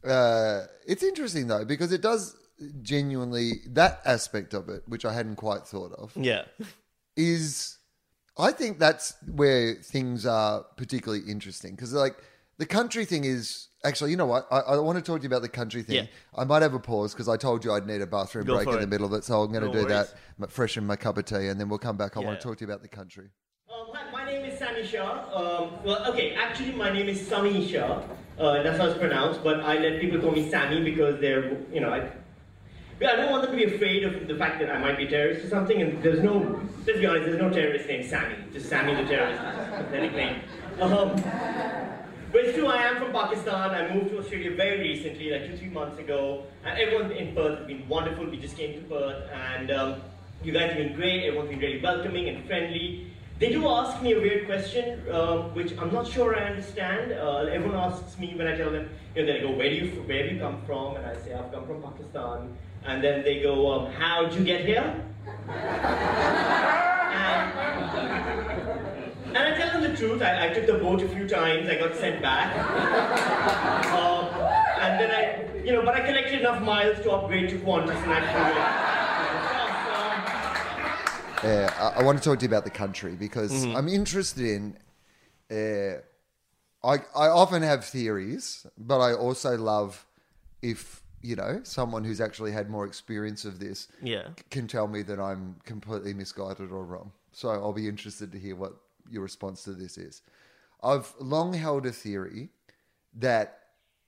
Uh, it's interesting though because it does genuinely that aspect of it, which I hadn't quite thought of, Yeah, is I think that's where things are particularly interesting because like The country thing is actually, you know what? I, I want to talk to you about the country thing. Yeah. I might have a pause because I told you I'd need a bathroom Go break for in the it. middle of it, so I'm going to No do worries. that, m- freshen my cup of tea, and then we'll come back. I want Yeah. to talk to you about the country. Um, hi, my name is Sammy Shah. Um, well, okay, actually, my name is Sami Shah. Uh, that's how it's pronounced, but I let people call me Sammy because they're, you know, I, I don't want them to be afraid of the fact that I might be a terrorist or something. And there's no, let's be honest, there's no terrorist named Sammy. Just Sammy the terrorist is a pathetic name. Um, but it's true, I am from Pakistan. I moved to Australia very recently, like two, three months ago. And everyone in Perth has been wonderful. We just came to Perth, and um, you guys have been great. Everyone's been really welcoming and friendly. They do ask me a weird question, uh, which I'm not sure I understand. Uh, everyone asks me when I tell them, you know, they go, where do you, where have you come from? And I say, I've come from Pakistan. And then they go, um, how'd you get here? and, and I tell them the truth. I, I took the boat a few times. I got sent back. um, and then I, you know, but I collected enough miles to upgrade to Qantas, and I flew in. Yeah, I, I want to talk to you about the country because Mm-hmm. I'm interested in. Uh, I I often have theories, but I also love if you know someone who's actually had more experience of this Yeah. can tell me that I'm completely misguided or wrong. So I'll be interested to hear what your response to this is. I've long held a theory that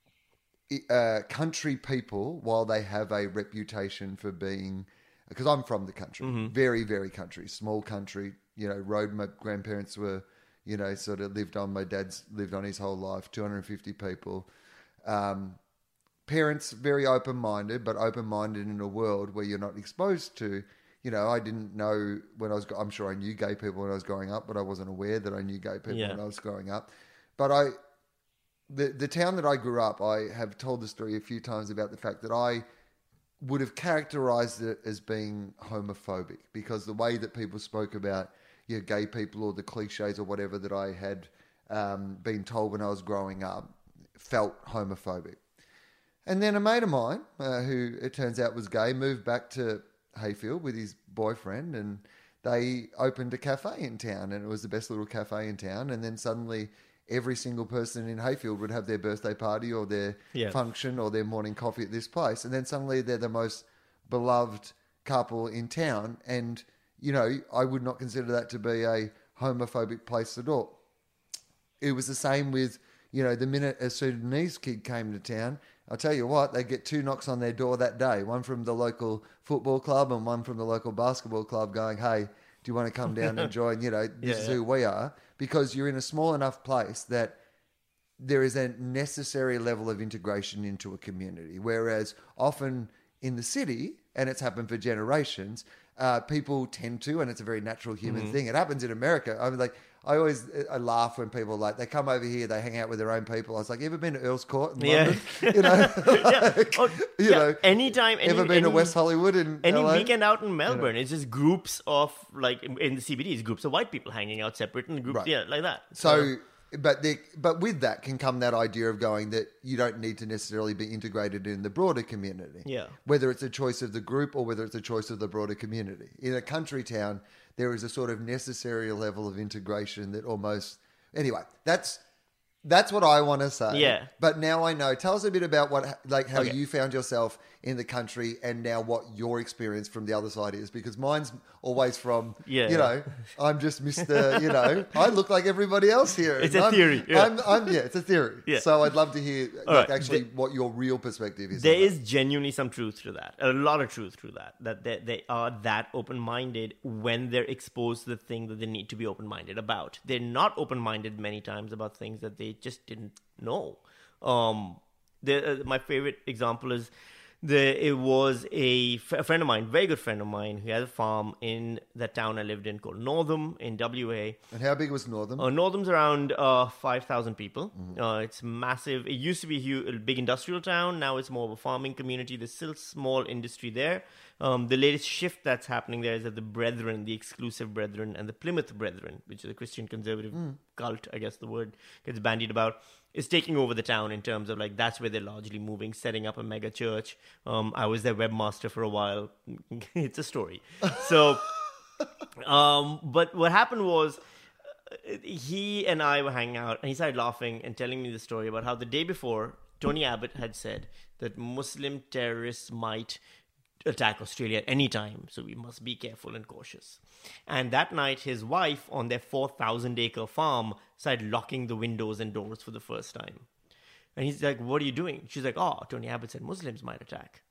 uh, country people, while they have a reputation for being, because I'm from the country, very, very country, small country, you know, road my grandparents were, you know, sort of lived on, my dad's lived on his whole life, two hundred fifty people. Um, parents, very open-minded, but open-minded in a world where you're not exposed to, you know, I didn't know when I was, I'm sure I knew gay people when I was growing up, but I wasn't aware that I knew gay people Yeah. when I was growing up. But I, the the town that I grew up, I have told the story a few times about the fact that I would have characterized it as being homophobic because the way that people spoke about you know, gay people or the cliches or whatever that I had um, been told when I was growing up felt homophobic. And then a mate of mine, uh, who it turns out was gay, moved back to Hayfield with his boyfriend, and they opened a cafe in town, and it was the best little cafe in town. And then suddenly every single person in Hayfield would have their birthday party or their Yeah. function or their morning coffee at this place. And then suddenly they're the most beloved couple in town. And, you know, I would not consider that to be a homophobic place at all. It was the same with, you know, the minute a Sudanese kid came to town, I'll tell you what, they get two knocks on their door that day, one from the local football club and one from the local basketball club going, hey, do you want to come down and join? You know, this Yeah, is yeah. who we are. Because you're in a small enough place that there is a necessary level of integration into a community. Whereas often in the city, and it's happened for generations, uh, people tend to, and it's a very natural human Mm-hmm. thing. It happens in America. I mean, like, I always I laugh when people like they come over here, they hang out with their own people. I was like, you ever been to Earl's Court in Yeah. London? You know, like, Oh, you yeah. know, Anytime, any, ever been to any- West Hollywood in Any L A? weekend out in Melbourne, it's just groups of, like, in in the C B D, it's groups of white people hanging out separate and groups, Right. yeah, like that. So, but there, but with that can come that idea of going that you don't need to necessarily be integrated in the broader community. Yeah. Whether it's a choice of the group or whether it's a choice of the broader community. In a country town, there is a sort of necessary level of integration that almost. Anyway, that's that's what I want to say. Yeah. But now I know. Tell us a bit about what, like, how Okay. you found yourself in the country, and now what your experience from the other side is. Because mine's always from, Yeah, you yeah. know, I'm just Mister You know, I look like everybody else here. It's And a I'm- theory, yeah. I'm, I'm, yeah, it's a theory. Yeah. So I'd love to hear, All like, right. actually, The- what your real perspective is. There on that. is genuinely some truth to that. A lot of truth to that. That they, they are that open-minded when they're exposed to the thing that they need to be open-minded about. They're not open-minded many times about things that they just didn't know. Um, the, uh, my favorite example is the it was a, f- a friend of mine, very good friend of mine, who had a farm in that town I lived in called Northam in W A. And how big was Northam? Uh, Northam's around uh, five thousand people. Uh, it's massive. It used to be a, huge, a big industrial town. Now it's more of a farming community. There's still small industry there. Um, the latest shift that's happening there is that the Brethren, the exclusive Brethren, and the Plymouth Brethren, which is a Christian conservative cult, I guess the word gets bandied about, is taking over the town in terms of, like, that's where they're largely moving, setting up a mega church. Um, I was their webmaster for a while. It's a story. So, um, but what happened was, he and I were hanging out, and he started laughing and telling me the story about how the day before, Tony Abbott had said that Muslim terrorists might attack Australia at any time, so we must be careful and cautious. And that night, his wife, on their four thousand acre farm, started locking the windows and doors for the first time. And he's like, what are you doing? She's like, oh, Tony Abbott said Muslims might attack.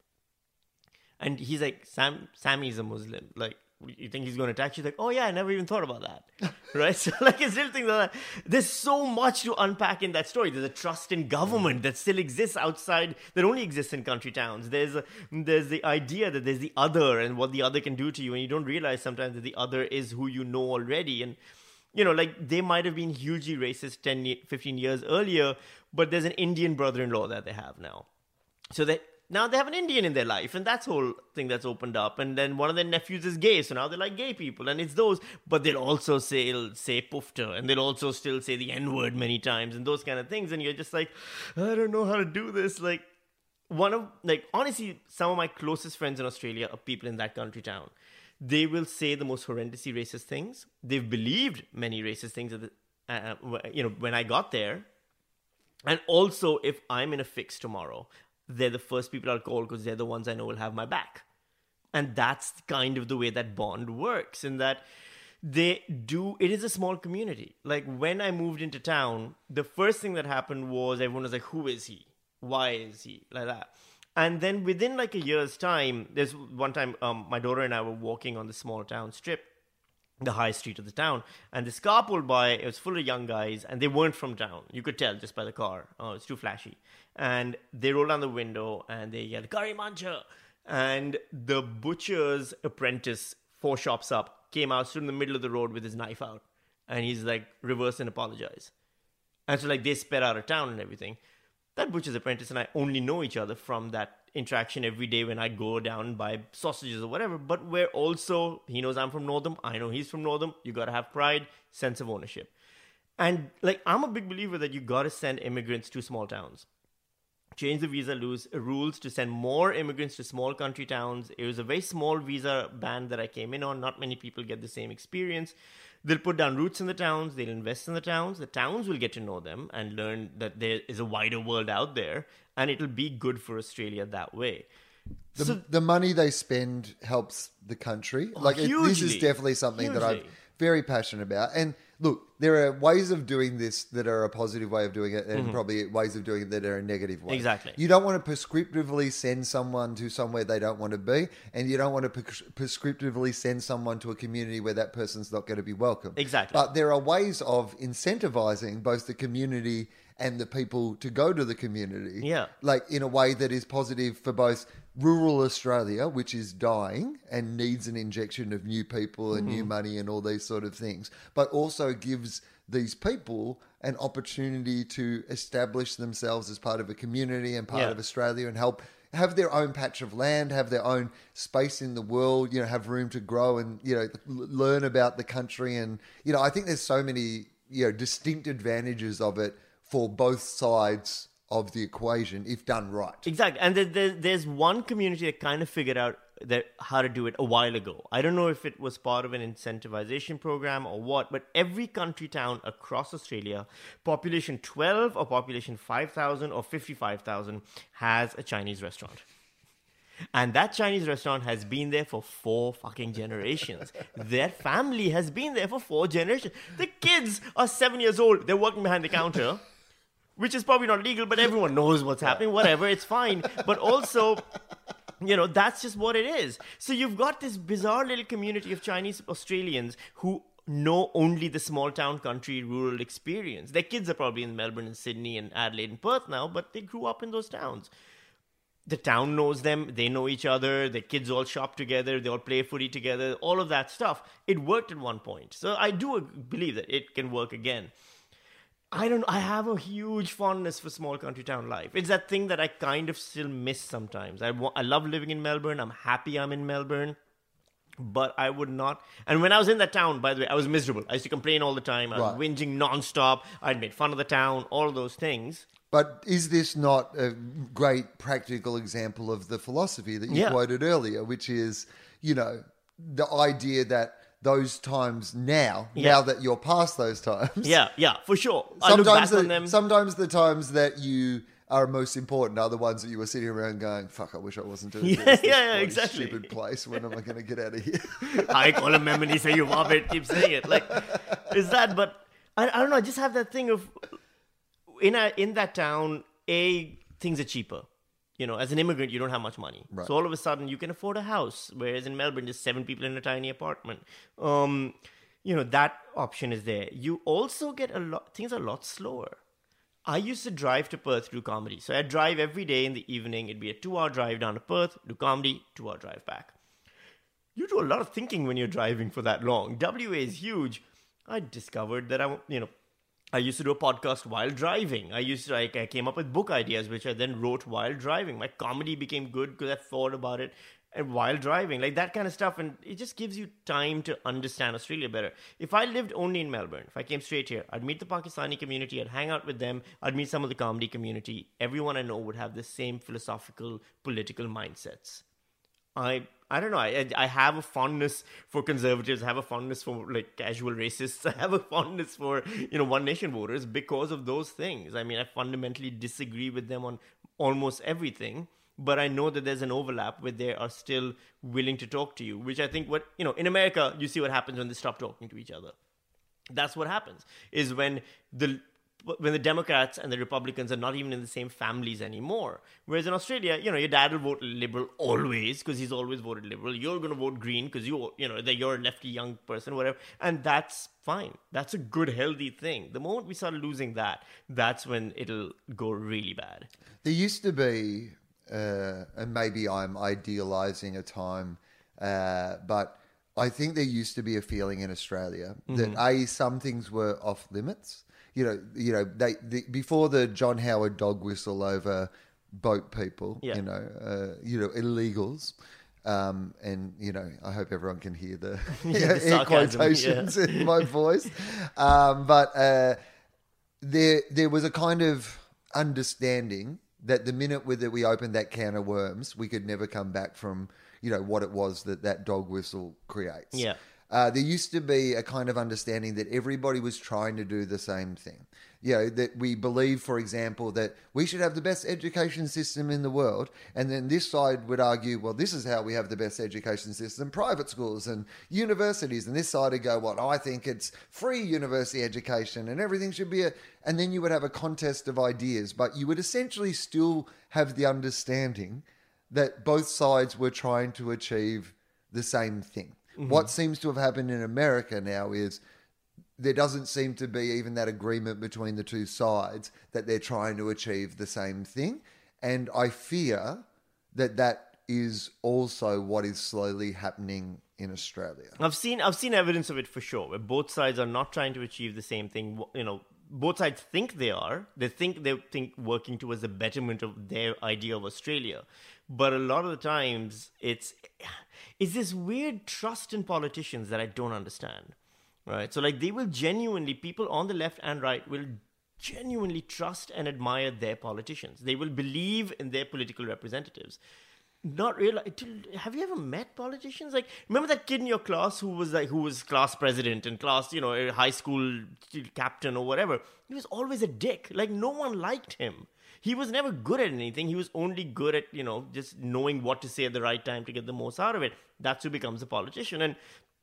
And he's like, Sam, Sammy's a Muslim. Like, you think he's going to attack? She's like, oh yeah, I never even thought about that. Right? So like, it's little things like that. There's so much to unpack in that story. There's a trust in government that still exists outside, that only exists in country towns. There's a, there's the idea that there's the other and what the other can do to you. And you don't realize sometimes that the other is who you know already. And, you know, like they might have been hugely racist ten, fifteen years earlier, but there's an Indian brother-in-law that they have now. So that now they have an Indian in their life, and that's the whole thing that's opened up. And then one of their nephews is gay, so now they like gay people, and it's those. But they'll also say, say pufta, and they'll also still say the N-word many times, and those kind of things. And you're just like, I don't know how to do this. Like, one of, like, honestly, some of my closest friends in Australia are people in that country town. They will say the most horrendously racist things. They've believed many racist things, at the, uh, you know, when I got there. And also, if I'm in a fix tomorrow, they're the first people I'll call because they're the ones I know will have my back. And that's kind of the way that bond works, in that they do, it is a small community. Like when I moved into town, the first thing that happened was everyone was like, who is he? Why is he? Like that. And then within like a year's time, there's one time um, my daughter and I were walking on the small town strip, the high street of the town, and this car pulled by. It was full of young guys, and they weren't from town. You could tell just by the car. Oh, it's too flashy. And they rolled down the window and they yelled, "Curry Mancha!" And the butcher's apprentice, four shops up, came out, stood in the middle of the road with his knife out, and he's like, reverse and apologize. And so like they sped out of town and everything. That butcher's apprentice and I only know each other from that interaction every day when I go down and buy sausages or whatever. But we're also, he knows I'm from Northam, I know he's from Northam. You got to have pride, sense of ownership. And like, I'm a big believer that you got to send immigrants to small towns. Change the visa lose, rules to send more immigrants to small country towns. It was a very small visa band that I came in on. Not many people get the same experience. They'll put down roots in the towns. They'll invest in the towns. The towns will get to know them and learn that there is a wider world out there. And it'll be good for Australia that way. The, so, the money they spend helps the country. Oh, like it, this is hugely. definitely something that I'm Hugely. very passionate about. And look, there are ways of doing this that are a positive way of doing it, and probably ways of doing it that are a negative way. Exactly. You don't want to prescriptively send someone to somewhere they don't want to be, and you don't want to pres- prescriptively send someone to a community where that person's not going to be welcome. Exactly. But there are ways of incentivizing both the community and the people to go to the community. Yeah. Like in a way that is positive for both rural Australia, which is dying and needs an injection of new people and mm-hmm. new money and all these sort of things, but also gives these people an opportunity to establish themselves as part of a community and part yeah. of Australia and help have their own patch of land, have their own space in the world, you know, have room to grow and, you know, learn about the country. And, you know, I think there's so many, you know, distinct advantages of it for both sides of the equation if done right. Exactly. And there, there, there's one community that kind of figured out that how to do it a while ago. I don't know if it was part of an incentivization program or what, but every country town across Australia, population twelve or population five thousand or fifty-five thousand, has a Chinese restaurant. And that Chinese restaurant has been there for four fucking generations. Their family has been there for four generations. The kids are seven years old. They're working behind the counter, which is probably not legal, but everyone knows what's happening. Whatever, it's fine. But also, you know, that's just what it is. So you've got this bizarre little community of Chinese Australians who know only the small town country rural experience. Their kids are probably in Melbourne and Sydney and Adelaide and Perth now, but they grew up in those towns. The town knows them, they know each other, their kids all shop together, they all play footy together, all of that stuff. It worked at one point. So I do believe that it can work again. I don't I have a huge fondness for small country town life. It's that thing that I kind of still miss sometimes. I, I love living in Melbourne. I'm happy I'm in Melbourne. But I would not. And when I was in that town, by the way, I was miserable. I used to complain all the time. I was Right. whinging nonstop. I'd made fun of the town, all of those things. But is this not a great practical example of the philosophy that you Yeah. quoted earlier, which is, you know, the idea that those times now, Yeah. now that you're past those times. Yeah, yeah, for sure. I look Sometimes back the, on them. sometimes the times that you are most important are the ones that you were sitting around going, fuck, I wish I wasn't doing Yeah, this. This yeah, yeah, bloody exactly. stupid place. When am I going to get out of here? I call him Memini, say you love it, keep saying it. Like, is that, but I, I don't know, I just have that thing of, in a, in that town, A, things are cheaper. You know, as an immigrant, you don't have much money. Right. So all of a sudden, you can afford a house. Whereas in Melbourne, there's seven people in a tiny apartment. Um, you know, that option is there. You also get a lot, things are a lot slower. I used to drive to Perth to do comedy. So I'd drive every day in the evening. It'd be a two-hour drive down to Perth, do comedy, two-hour drive back. You do a lot of thinking when you're driving for that long. W A is huge. I discovered that I, you know, I used to do a podcast while driving. I used to, like, I came up with book ideas, which I then wrote while driving. My comedy became good because I thought about it and while driving, like that kind of stuff. And it just gives you time to understand Australia better. If I lived only in Melbourne, if I came straight here, I'd meet the Pakistani community, I'd hang out with them, I'd meet some of the comedy community. Everyone I know would have the same philosophical, political mindsets. I I don't know. I I have a fondness for conservatives. I have a fondness for like casual racists. I have a fondness for, you know, One Nation voters because of those things. I mean, I fundamentally disagree with them on almost everything, but I know that there's an overlap where they are still willing to talk to you, which I think what, you know, in America, you see what happens when they stop talking to each other. That's what happens, is when the when the Democrats and the Republicans are not even in the same families anymore. Whereas in Australia, you know, your dad will vote Liberal always because he's always voted Liberal. You're going to vote Green because you, you know, that you're a lefty young person, whatever. And that's fine. That's a good, healthy thing. The moment we start losing that, that's when it'll go really bad. There used to be, uh, and maybe I'm idealizing a time, uh, but I think there used to be a feeling in Australia that mm-hmm. A, some things were off limits. You know, you know, they the, before the John Howard dog whistle over boat people, yeah. you know, uh, you know, illegals, um, and you know, I hope everyone can hear the, yeah, the air quotations yeah. in my voice, um, but uh, there there was a kind of understanding that the minute that we opened that can of worms, we could never come back from, you know, what it was that that dog whistle creates. Yeah. Uh, there used to be a kind of understanding that everybody was trying to do the same thing. You know, that we believe, for example, that we should have the best education system in the world. And then this side would argue, well, this is how we have the best education system, private schools and universities. And this side would go, well, I think it's free university education and everything should be a... And then you would have a contest of ideas, but you would essentially still have the understanding that both sides were trying to achieve the same thing. Mm-hmm. What seems to have happened in America now is there doesn't seem to be even that agreement between the two sides that they're trying to achieve the same thing. And I fear that that is also what is slowly happening in Australia. I've seen I've seen evidence of it for sure, where both sides are not trying to achieve the same thing. You know, both sides think they are. They think they think working towards the betterment of their idea of Australia. But a lot of the times, it's it's this weird trust in politicians that I don't understand, right? So, like, they will genuinely, people on the left and right will genuinely trust and admire their politicians. They will believe in their political representatives. Not real. Have you ever met politicians? Like, remember that kid in your class who was like, who was class president and class, you know, a high school captain or whatever? He was always a dick. Like, no one liked him. He was never good at anything. He was only good at, you know, just knowing what to say at the right time to get the most out of it. That's who becomes a politician. And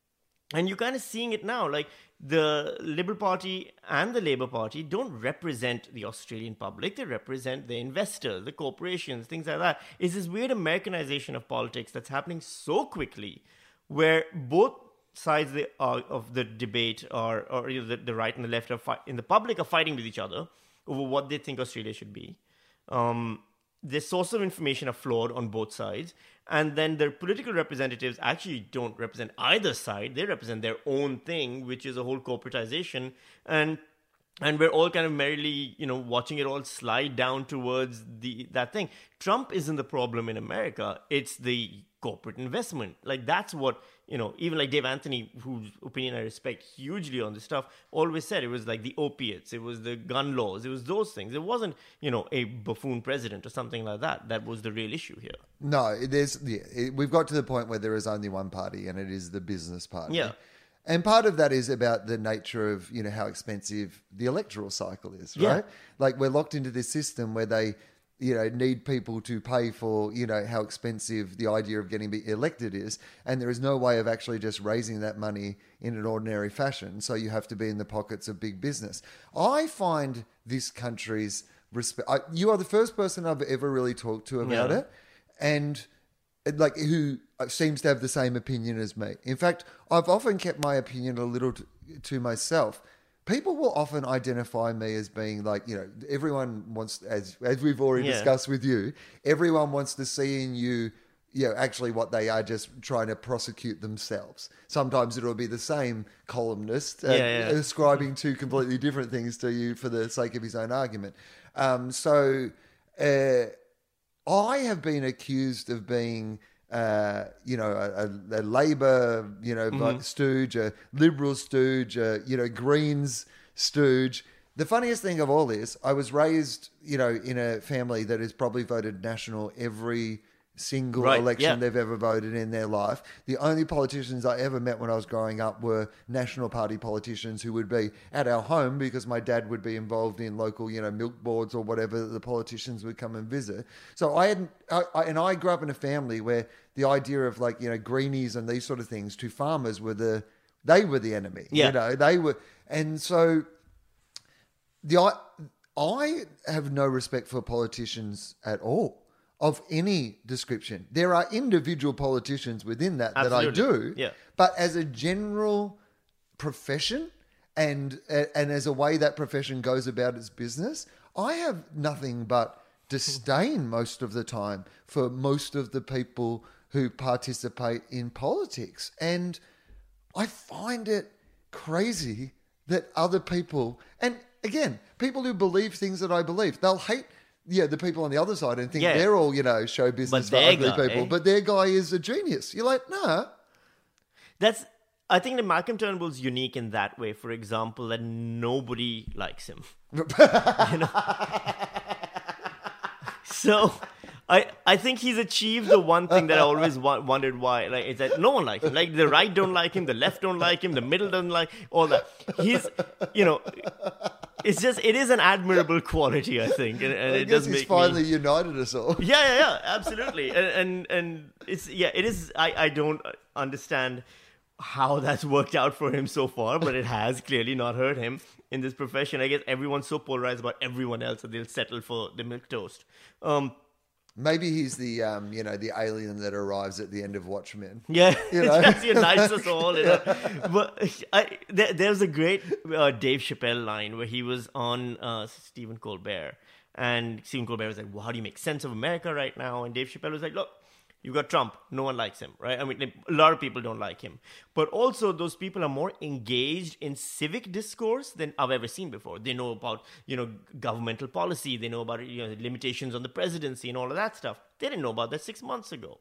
and you're kind of seeing it now. Like, the Liberal Party and the Labour Party don't represent the Australian public. They represent the investors, the corporations, things like that. It's this weird Americanization of politics that's happening so quickly, where both sides of the debate are, or you know, the, the right and the left are fi- in the public are fighting with each other over what they think Australia should be. Um, the source of information are flawed on both sides. And then their political representatives actually don't represent either side. They represent their own thing, which is a whole corporatization. And and we're all kind of merrily, you know, watching it all slide down towards the that thing. Trump isn't the problem in America. It's the corporate investment. Like, that's what, you know, even like Dave Anthony, whose opinion I respect hugely on this stuff, always said it was like the opiates, it was the gun laws, it was those things. It wasn't, you know, a buffoon president or something like that. That was the real issue here. No, there's yeah, it, we've got to the point where there is only one party, and it is the business party. Yeah. And part of that is about the nature of, you know, how expensive the electoral cycle is, Yeah. right? Like we're locked into this system where they, you know, need people to pay for, you know, how expensive the idea of getting elected is. And there is no way of actually just raising that money in an ordinary fashion. So you have to be in the pockets of big business. I find this country's respect. I, you are the first person I've ever really talked to about Yeah. it. And like who seems to have the same opinion as me. In fact, I've often kept my opinion a little to, to myself. People will often identify me as being like, you know, everyone wants, as as we've already Yeah. discussed with you, everyone wants to see in you, you know, actually what they are just trying to prosecute themselves. Sometimes it'll be the same columnist uh, Yeah, yeah. ascribing two completely different things to you for the sake of his own argument. Um, so... Uh, I have been accused of being, uh, you know, a, a, a Labor, you know, Mm-hmm. stooge, a Liberal stooge, a, you know, Greens stooge. The funniest thing of all is I was raised, you know, in a family that has probably voted National every single Right, election yeah. they've ever voted in their life. The only politicians I ever met when I was growing up were National Party politicians who would be at our home because my dad would be involved in local, you know, milk boards or whatever. The politicians would come and visit. So I had, I, I, and I grew up in a family where the idea of like, you know, greenies and these sort of things to farmers were the, they were the enemy. Yeah. You know, they were, and so the I, I have no respect for politicians at all of any description. There are individual politicians within that that I Absolutely. do, Yeah. but as a general profession and and as a way that profession goes about its business, I have nothing but disdain most of the time for most of the people who participate in politics. And I find it crazy that other people, and again, people who believe things that I believe, they'll hate, yeah, the people on the other side and think Yeah. they're all, you know, show business But for their ugly guy- people, but their guy is a genius. You're like, nah. That's, I think that Malcolm Turnbull's unique in that way. For example, that nobody likes him. You know? So, I I think he's achieved the one thing that I always wa- wondered why. Like, is that no one likes him. Like the right don't like him, the left don't like him, the middle doesn't like all that. He's, you know, it's just it is an admirable quality, I think, and, and I it guess does he's make me. finally united us all. Yeah, yeah, yeah, absolutely. And, and and it's yeah, it is. I I don't understand how that's worked out for him so far, but it has clearly not hurt him in this profession. I guess everyone's so polarized about everyone else that they'll settle for the milquetoast. Um, Maybe he's the, um, you know, the alien that arrives at the end of Watchmen. yeah, You know? it just unites us all. You know? But I, there, there's a great uh, Dave Chappelle line where he was on uh, Stephen Colbert, and Stephen Colbert was like, "Well, how do you make sense of America right now?" And Dave Chappelle was like, "Look, you've got Trump. No one likes him, right? I mean, a lot of people don't like him. But also, those people are more engaged in civic discourse than I've ever seen before. They know about, you know, governmental policy. They know about, you know, limitations on the presidency and all of that stuff. They didn't know about that six months ago.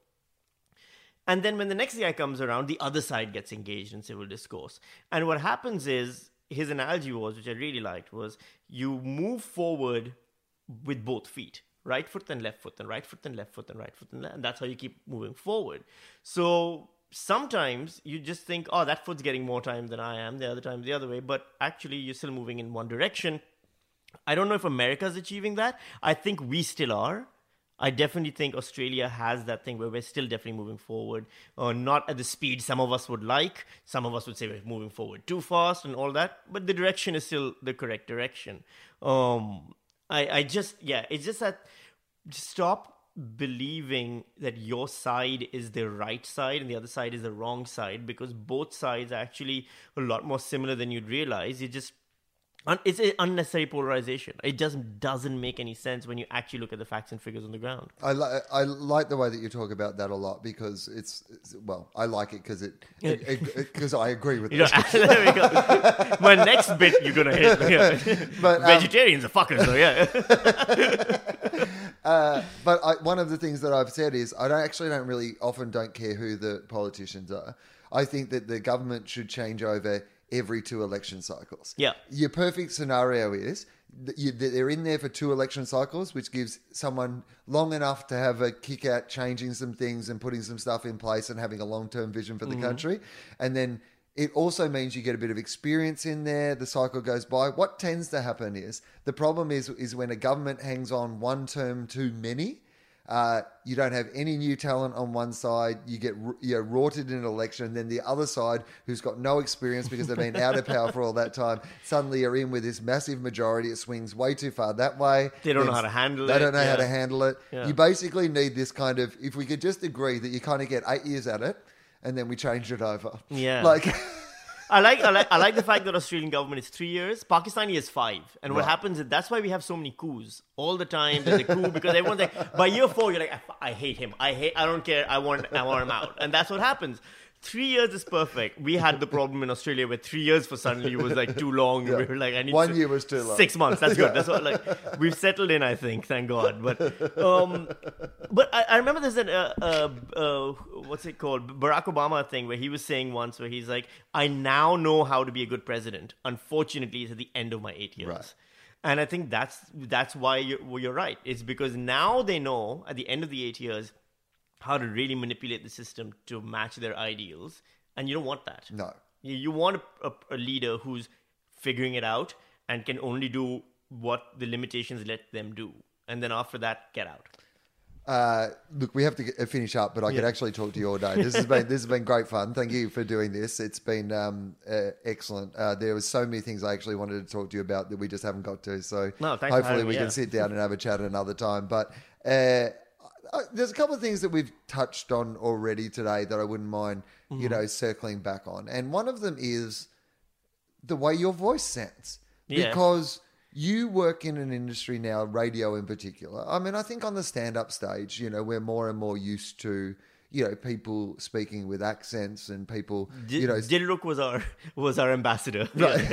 And then when the next guy comes around, the other side gets engaged in civil discourse. And what happens is, his analogy was, which I really liked, was you move forward with both feet. Right foot and left foot and right foot and left foot and right foot and left. And that's how you keep moving forward. So sometimes you just think, oh, that foot's getting more time than I am. The other time the other way. But actually you're still moving in one direction. I don't know if America's achieving that. I think we still are. I definitely think Australia has that thing where we're still definitely moving forward. Uh, not at the speed some of us would like. Some of us would say we're moving forward too fast and all that. But the direction is still the correct direction. Um... I, I just, yeah, it's just that just stop believing that your side is the right side and the other side is the wrong side, because both sides are actually a lot more similar than you'd realize. You just, it's an unnecessary polarization. It just doesn't make any sense when you actually look at the facts and figures on the ground. I, li- I like the way that you talk about that a lot because it's, it's well, I like it because it because I agree with You know, it. there we go. My next bit you're gonna hit. Yeah. But, um, Vegetarians are fuckers, though. Yeah. Uh, but I, one of the things that I've said is I don't actually don't really often don't care who the politicians are. I think that the government should change over every two election cycles. Yeah. Your perfect scenario is that, you, that they're in there for two election cycles, which gives someone long enough to have a kick at changing some things and putting some stuff in place and having a long-term vision for the country. And then It also means you get a bit of experience in there. The cycle goes by. What tends to happen is the problem is is when a government hangs on one term too many. Uh, you don't have any new talent on one side. You get you know, rorted in an election. And then the other side, who's got no experience because they've been out of power for all that time, suddenly are in with this massive majority. It swings way too far that way. They don't Then know how to handle they it. They don't know yeah. how to handle it. Yeah. You basically need this kind of, if we could just agree that you kind of get eight years at it, and then we change it over. Yeah. Like... I like I like I like the fact that Australian government is three years. Pakistani is five, and what Right. happens is that's why we have so many coups all the time. There's a coup because everyone's like, by year four, you're like, I, I hate him. I hate. I don't care. I want. I want him out, and that's what happens. Three years is perfect. We had the problem in Australia where three years for suddenly was like too long. Yeah. We were like, I need One to- year was too long. Six months. That's good. That's what like we've settled in. I think. Thank God. But um, but I, I remember there's an uh, uh, uh, what's it called? Barack Obama thing where he was saying once where he's like, I now know how to be a good president. Unfortunately, it's at the end of my eight years. Right. And I think that's that's why you're, well, you're right. It's because now they know at the end of the eight years how to really manipulate the system to match their ideals. And you don't want that. No. You, you want a, a, a leader who's figuring it out and can only do what the limitations let them do. And then after that, get out. Uh, look, we have to get, finish up, but I could Yeah. actually talk to you all day. This has been this has been great fun. Thank you for doing this. It's been um, uh, excellent. Uh, there was so many things I actually wanted to talk to you about that we just haven't got to. So No, thanks for hopefully having we me, can yeah. sit down and have a chat another time. But uh, I, there's a couple of things that we've touched on already today that I wouldn't mind, Mm-hmm. you know, circling back on. And one of them is the way your voice sounds, Yeah. because you work in an industry now, radio in particular. I mean, I think on the stand-up stage, you know, we're more and more used to, you know, people speaking with accents and people, D- you know. Dilruk was our was our ambassador. Right.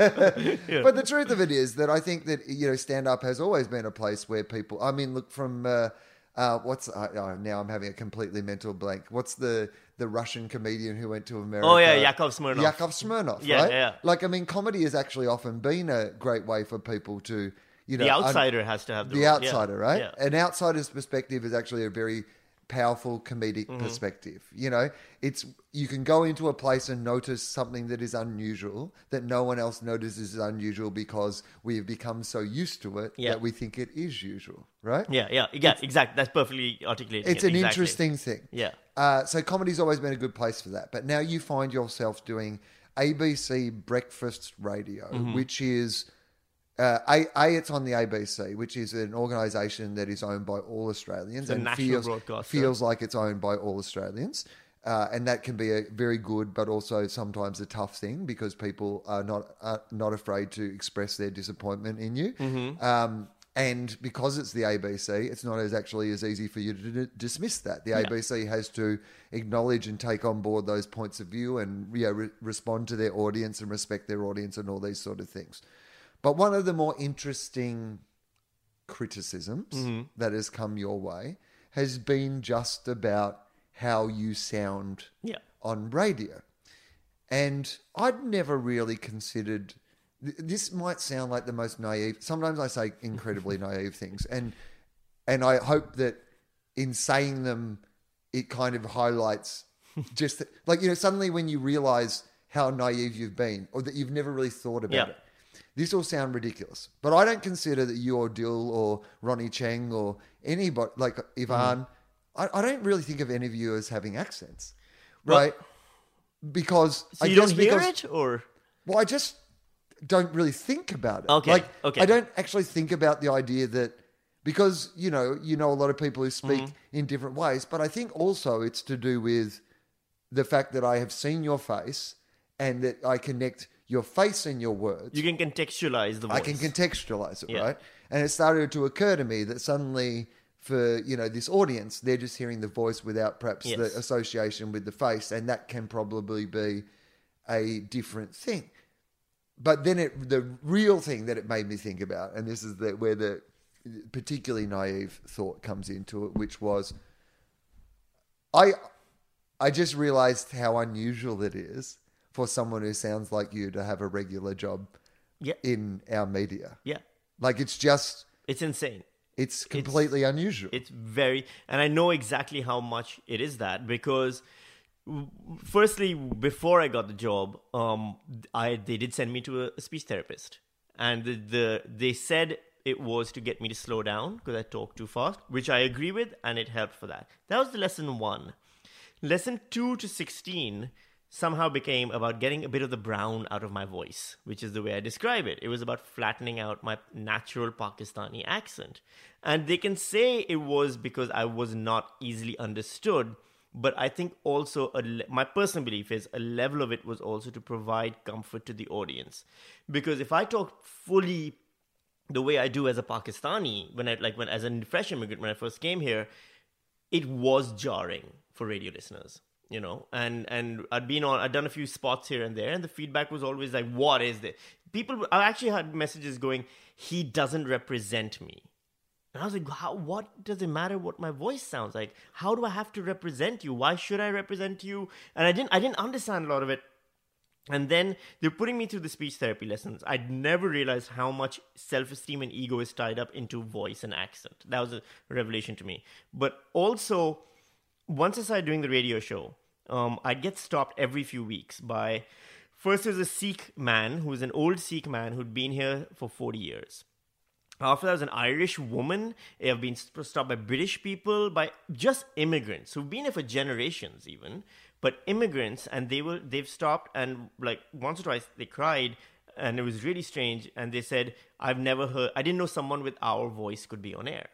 Yeah. But the truth of it is that I think that, you know, stand-up has always been a place where people, I mean, look from, uh, uh, what's, uh, oh, now I'm having a completely mental blank. What's the, the Russian comedian who went to America? Oh, yeah, Yakov Smirnoff. Yakov Smirnoff, Yeah, right? yeah. Like, I mean, comedy has actually often been a great way for people to, you know, The un- outsider has to have the the role. Yeah. outsider, right? Yeah. An outsider's perspective is actually a very powerful comedic Mm-hmm. perspective. You know, it's you can go into a place and notice something that is unusual that no one else notices is unusual because we have become so used to it Yeah. that we think it is usual, right? Yeah, yeah, yeah, exactly. That's perfectly articulated. It's an interesting thing. Yeah. Uh, so comedy's always been a good place for that. But now you find yourself doing A B C Breakfast Radio, Mm-hmm. which is uh, a, a it's on the A B C, which is an organisation that is owned by all Australians a and national feels broadcaster. feels like it's owned by all Australians. Uh, and that can be a very good, but also sometimes a tough thing because people are not are not afraid to express their disappointment in you. Mm-hmm. Um, and because it's the A B C, it's not as actually as easy for you to d- dismiss that. The Yeah. A B C has to acknowledge and take on board those points of view and you know, re- respond to their audience and respect their audience and all these sort of things. But one of the more interesting criticisms Mm-hmm. that has come your way has been just about how you sound Yeah. on radio. And I'd never really considered th- this might sound like the most naive. Sometimes I say incredibly naive things, and and I hope that in saying them, it kind of highlights just that, like you know suddenly when you realize how naive you've been or that you've never really thought about Yeah. it. This will sound ridiculous, but I don't consider that you or Dill or Ronnie Cheng or anybody like Ivan. I, I don't really think of any of you as having accents, Well- right? Because So I you guess don't hear because, it, or well, I just don't really think about it. Okay, Like, okay. I don't actually think about the idea that because you know, you know, a lot of people who speak Mm-hmm. in different ways, but I think also it's to do with the fact that I have seen your face and that I connect your face and your words. you can contextualize the voice. I can contextualize it, Yeah. right? And it started to occur to me that suddenly for, you know, this audience, they're just hearing the voice without perhaps Yes. the association with the face, and that can probably be a different thing. But then it, the real thing that it made me think about, and this is the, where the particularly naive thought comes into it, which was, I, I just realized how unusual it is for someone who sounds like you to have a regular job Yeah, in our media. yeah. Like it's just, It's insane. it's completely unusual. It's very, and I know exactly how much it is that because firstly, before I got the job, um, I they did send me to a, a speech therapist, and the, the they said it was to get me to slow down because I talk too fast, which I agree with, and it helped for that. That was the lesson one. Lesson two to sixteen somehow became about getting a bit of the brown out of my voice, which is the way I describe it. It was about flattening out my natural Pakistani accent. And they can say it was because I was not easily understood, but I think also a le- my personal belief is a level of it was also to provide comfort to the audience. Because if I talk fully the way I do as a Pakistani, when I like when as a fresh immigrant when I first came here, it was jarring for radio listeners. You know, and, and I'd been on, I'd done a few spots here and there, and the feedback was always like, what is this? People, I actually had messages going, he doesn't represent me. And I was like, how, what does it matter what my voice sounds like? How do I have to represent you? Why should I represent you? And I didn't, I didn't understand a lot of it. And then they're putting me through the speech therapy lessons. I'd never realized how much self-esteem and ego is tied up into voice and accent. That was a revelation to me. But also, once I started doing the radio show, Um, I'd get stopped every few weeks by, first there was a Sikh man who was an old Sikh man who'd been here for forty years. After that was an Irish woman. I've been stopped by British people, by just immigrants who've been here for generations even, but immigrants, and they were, they've stopped and like once or twice they cried and it was really strange. And they said, I've never heard, I didn't know someone with our voice could be on air.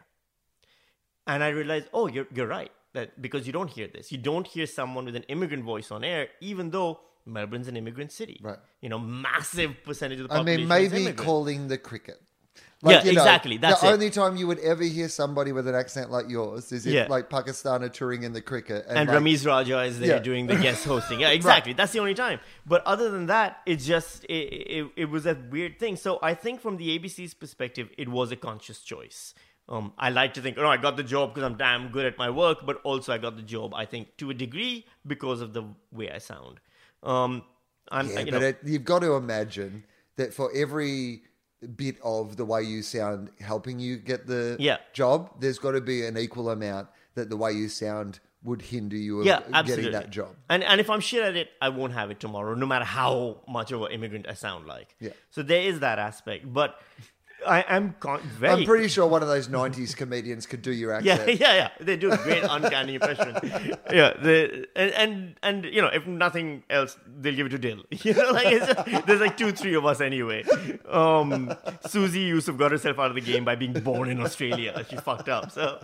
And I realized, oh, you're you're right. That because you don't hear this. You don't hear someone with an immigrant voice on air, even though Melbourne's an immigrant city. Right. You know, massive percentage of the I population mean, maybe is immigrant. calling the cricket. Yeah, you know, exactly. That's the it. only time you would ever hear somebody with an accent like yours is if Yeah. like Pakistan are touring in the cricket. And, And like, Ramiz Raja is there Yeah. doing the guest hosting. Yeah, exactly. That's the only time. But other than that, it's just, it, it, it was a weird thing. So I think from the A B C's perspective, it was a conscious choice. Um, I like to think, oh, I got the job because I'm damn good at my work, but also I got the job, I think, to a degree because of the way I sound. Um, and, Yeah, you but know, it, you've got to imagine that for every bit of the way you sound helping you get the Yeah. job, there's got to be an equal amount that the way you sound would hinder you of yeah, getting absolutely. that job. And and if I'm shit at it, I won't have it tomorrow, no matter how much of an immigrant I sound like. Yeah. So there is that aspect. But I am con- very... I'm pretty sure one of those nineties comedians could do your Yeah, accent. yeah, yeah. They do a great uncanny impression. Yeah, they, and, and and you know, if nothing else, they'll give it to Dill. You know, like it's just, there's like two, three of us anyway. Um, Susie Yusuf got herself out of the game by being born in Australia. She fucked up. So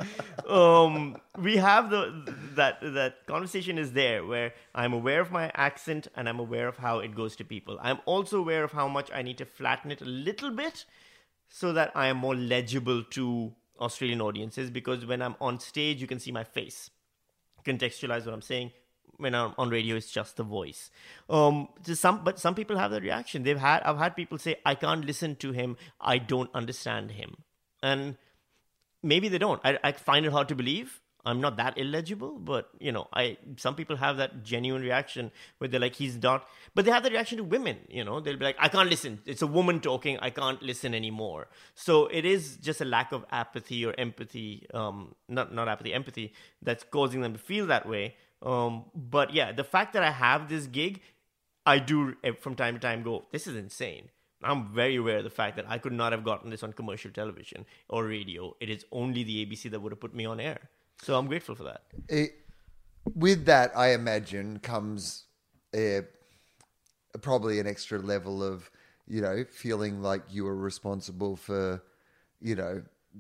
um, we have the that that conversation is there where I'm aware of my accent and I'm aware of how it goes to people. I'm also aware of how much I need to flatten it a little bit, so that I am more legible to Australian audiences, because when I'm on stage, you can see my face. Contextualize what I'm saying. When I'm on radio, it's just the voice. Um, to some, but some people have that reaction. They've had, I've had people say, I can't listen to him. I don't understand him. And maybe they don't. I, I find it hard to believe. I'm not that illegible, but you know, I some people have that genuine reaction where they're like, he's not, but they have that reaction to women, you know, they'll be like, I can't listen. It's a woman talking. I can't listen anymore. So it is just a lack of apathy or empathy, um, not, not apathy, empathy that's causing them to feel that way. Um, but yeah, the fact that I have this gig, I do from time to time go, this is insane. I'm very aware of the fact that I could not have gotten this on commercial television or radio. It is only the A B C that would have put me on air. So I'm grateful for that. It, with that, I imagine, comes a, probably an extra level of, you know, feeling like you are responsible for, you know,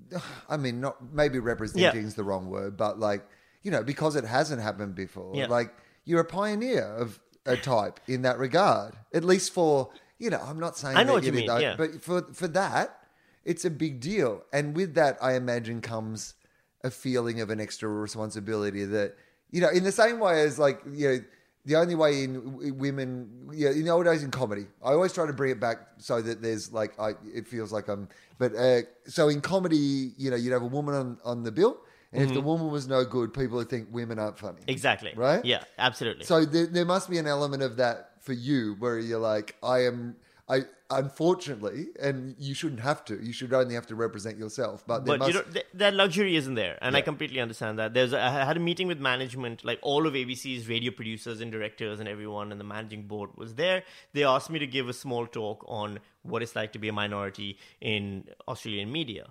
I mean, not maybe representing Yeah. is the wrong word, but like, you know, because it hasn't happened before. Yeah. Like, you're a pioneer of a type in that regard, at least for, you know, I'm not saying I know that what you did mean, that, yeah. but for for that, it's a big deal. And with that, I imagine comes a feeling of an extra responsibility that, you know, in the same way as like, you know, the only way in women, you know, in the old days in comedy, I always try to bring it back so that there's like, I, it feels like I'm, but uh, so in comedy, you know, you'd have a woman on, on the bill, and mm-hmm. if the woman was no good, people would think women aren't funny. Exactly. Right? Yeah, absolutely. So there, there must be an element of that for you where you're like, I am, I, unfortunately, and you shouldn't have to. You should only have to represent yourself. But, there But you must... know, th- that luxury isn't there, and I Yeah. completely understand that. There's, a, I had a meeting with management, like all of A B C's radio producers and directors and everyone, and the managing board was there. They asked me to give a small talk on what it's like to be a minority in Australian media.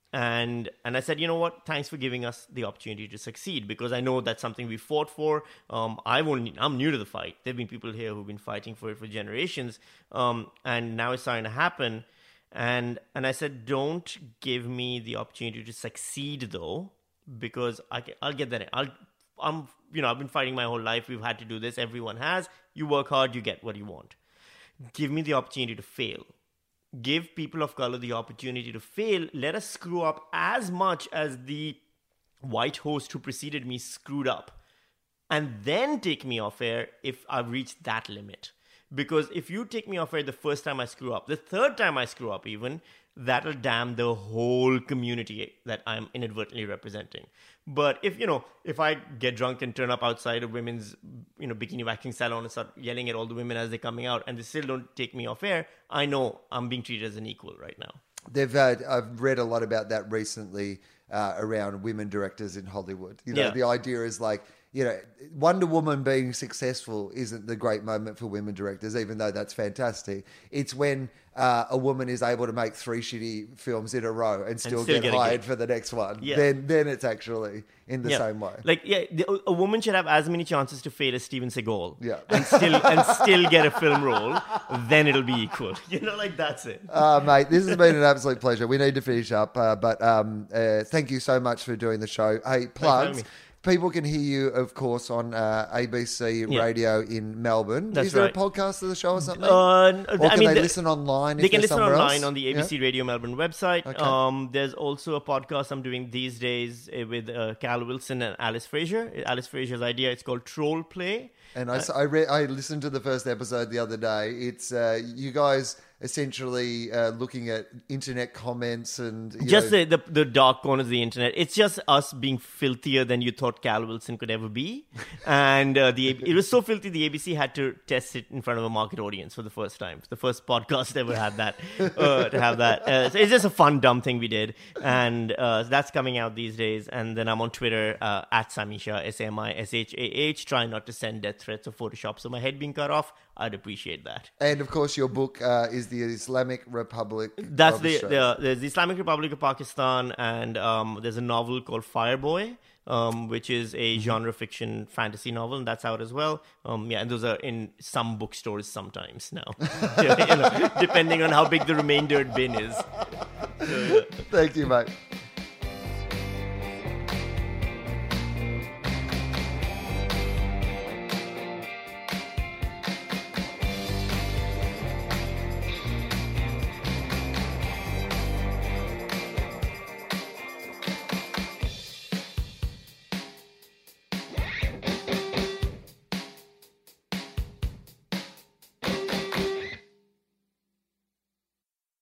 And and I said, you know what? Thanks for giving us the opportunity to succeed, because I know that's something we fought for. Um, I've only I'm new to the fight. There've been people here who've been fighting for it for generations, um, and now it's starting to happen. And and I said, don't give me the opportunity to succeed, though, because I can, I'll get that. I'll I'm you know I've been fighting my whole life. We've had to do this. Everyone has. You work hard, you get what you want. Give me the opportunity to fail. Give people of color the opportunity to fail. Let us screw up as much as the white host who preceded me screwed up. And then take me off air if I've reached that limit. Because if you take me off air the first time I screw up, the third time I screw up even, that'll damn the whole community that I'm inadvertently representing. But if, you know, if I get drunk and turn up outside a women's, you know, bikini waxing salon and start yelling at all the women as they're coming out and they still don't take me off air, I know I'm being treated as an equal right now. They've had, I've read a lot about that recently uh, around women directors in Hollywood. You know, Yeah. the idea is like, you know, Wonder Woman being successful isn't the great moment for women directors, even though that's fantastic. It's when uh, a woman is able to make three shitty films in a row and still, still get, get a hired gig. for the next one. Yeah. Then, then it's actually in the Yeah. same way. Like, yeah, the, a woman should have as many chances to fail as Steven Seagal. Yeah. And still and still get a film role. Then it'll be equal. You know, like that's it. Uh, mate, this has been an absolute pleasure. We need to finish up, uh, but um, uh, thank you so much for doing the show. Hey, plugs. having me. People can hear you, of course, on uh, A B C Yeah. Radio in Melbourne. That's Is there right. a podcast of the show or something? Uh, or can I mean, they the- listen online? They if can they're listen somewhere online else? on the A B C Yeah? Radio Melbourne website. Okay. Um, there's also a podcast I'm doing these days uh, with uh, Cal Wilson and Alice Fraser. Alice Fraser's idea, it's called Troll Play. And I, s- I, re- I listened to the first episode the other day. It's uh, you guys essentially uh, looking at internet comments and you Just know, the, the the dark corners of the internet. It's just us being filthier than you thought Cal Wilson could ever be, and uh, the it was so filthy the A B C had to test it in front of a market audience for the first time. The first podcast ever had that uh, to have that. Uh, so it's just a fun dumb thing we did, and uh, that's coming out these days. And then I'm on Twitter uh, at Samisha S A M I S H A H. Trying not to send death threats or photoshops of my head being cut off. I'd appreciate that. and of course your book uh, is the Islamic Republic. That's of the, Australia. the there's the Islamic Republic of Pakistan, and um, there's a novel called Fireboy, um, which is a genre fiction fantasy novel, and that's out as well. Um, yeah, and those are in some bookstores sometimes now, you know, depending on how big the remaindered bin is. Thank you, mate.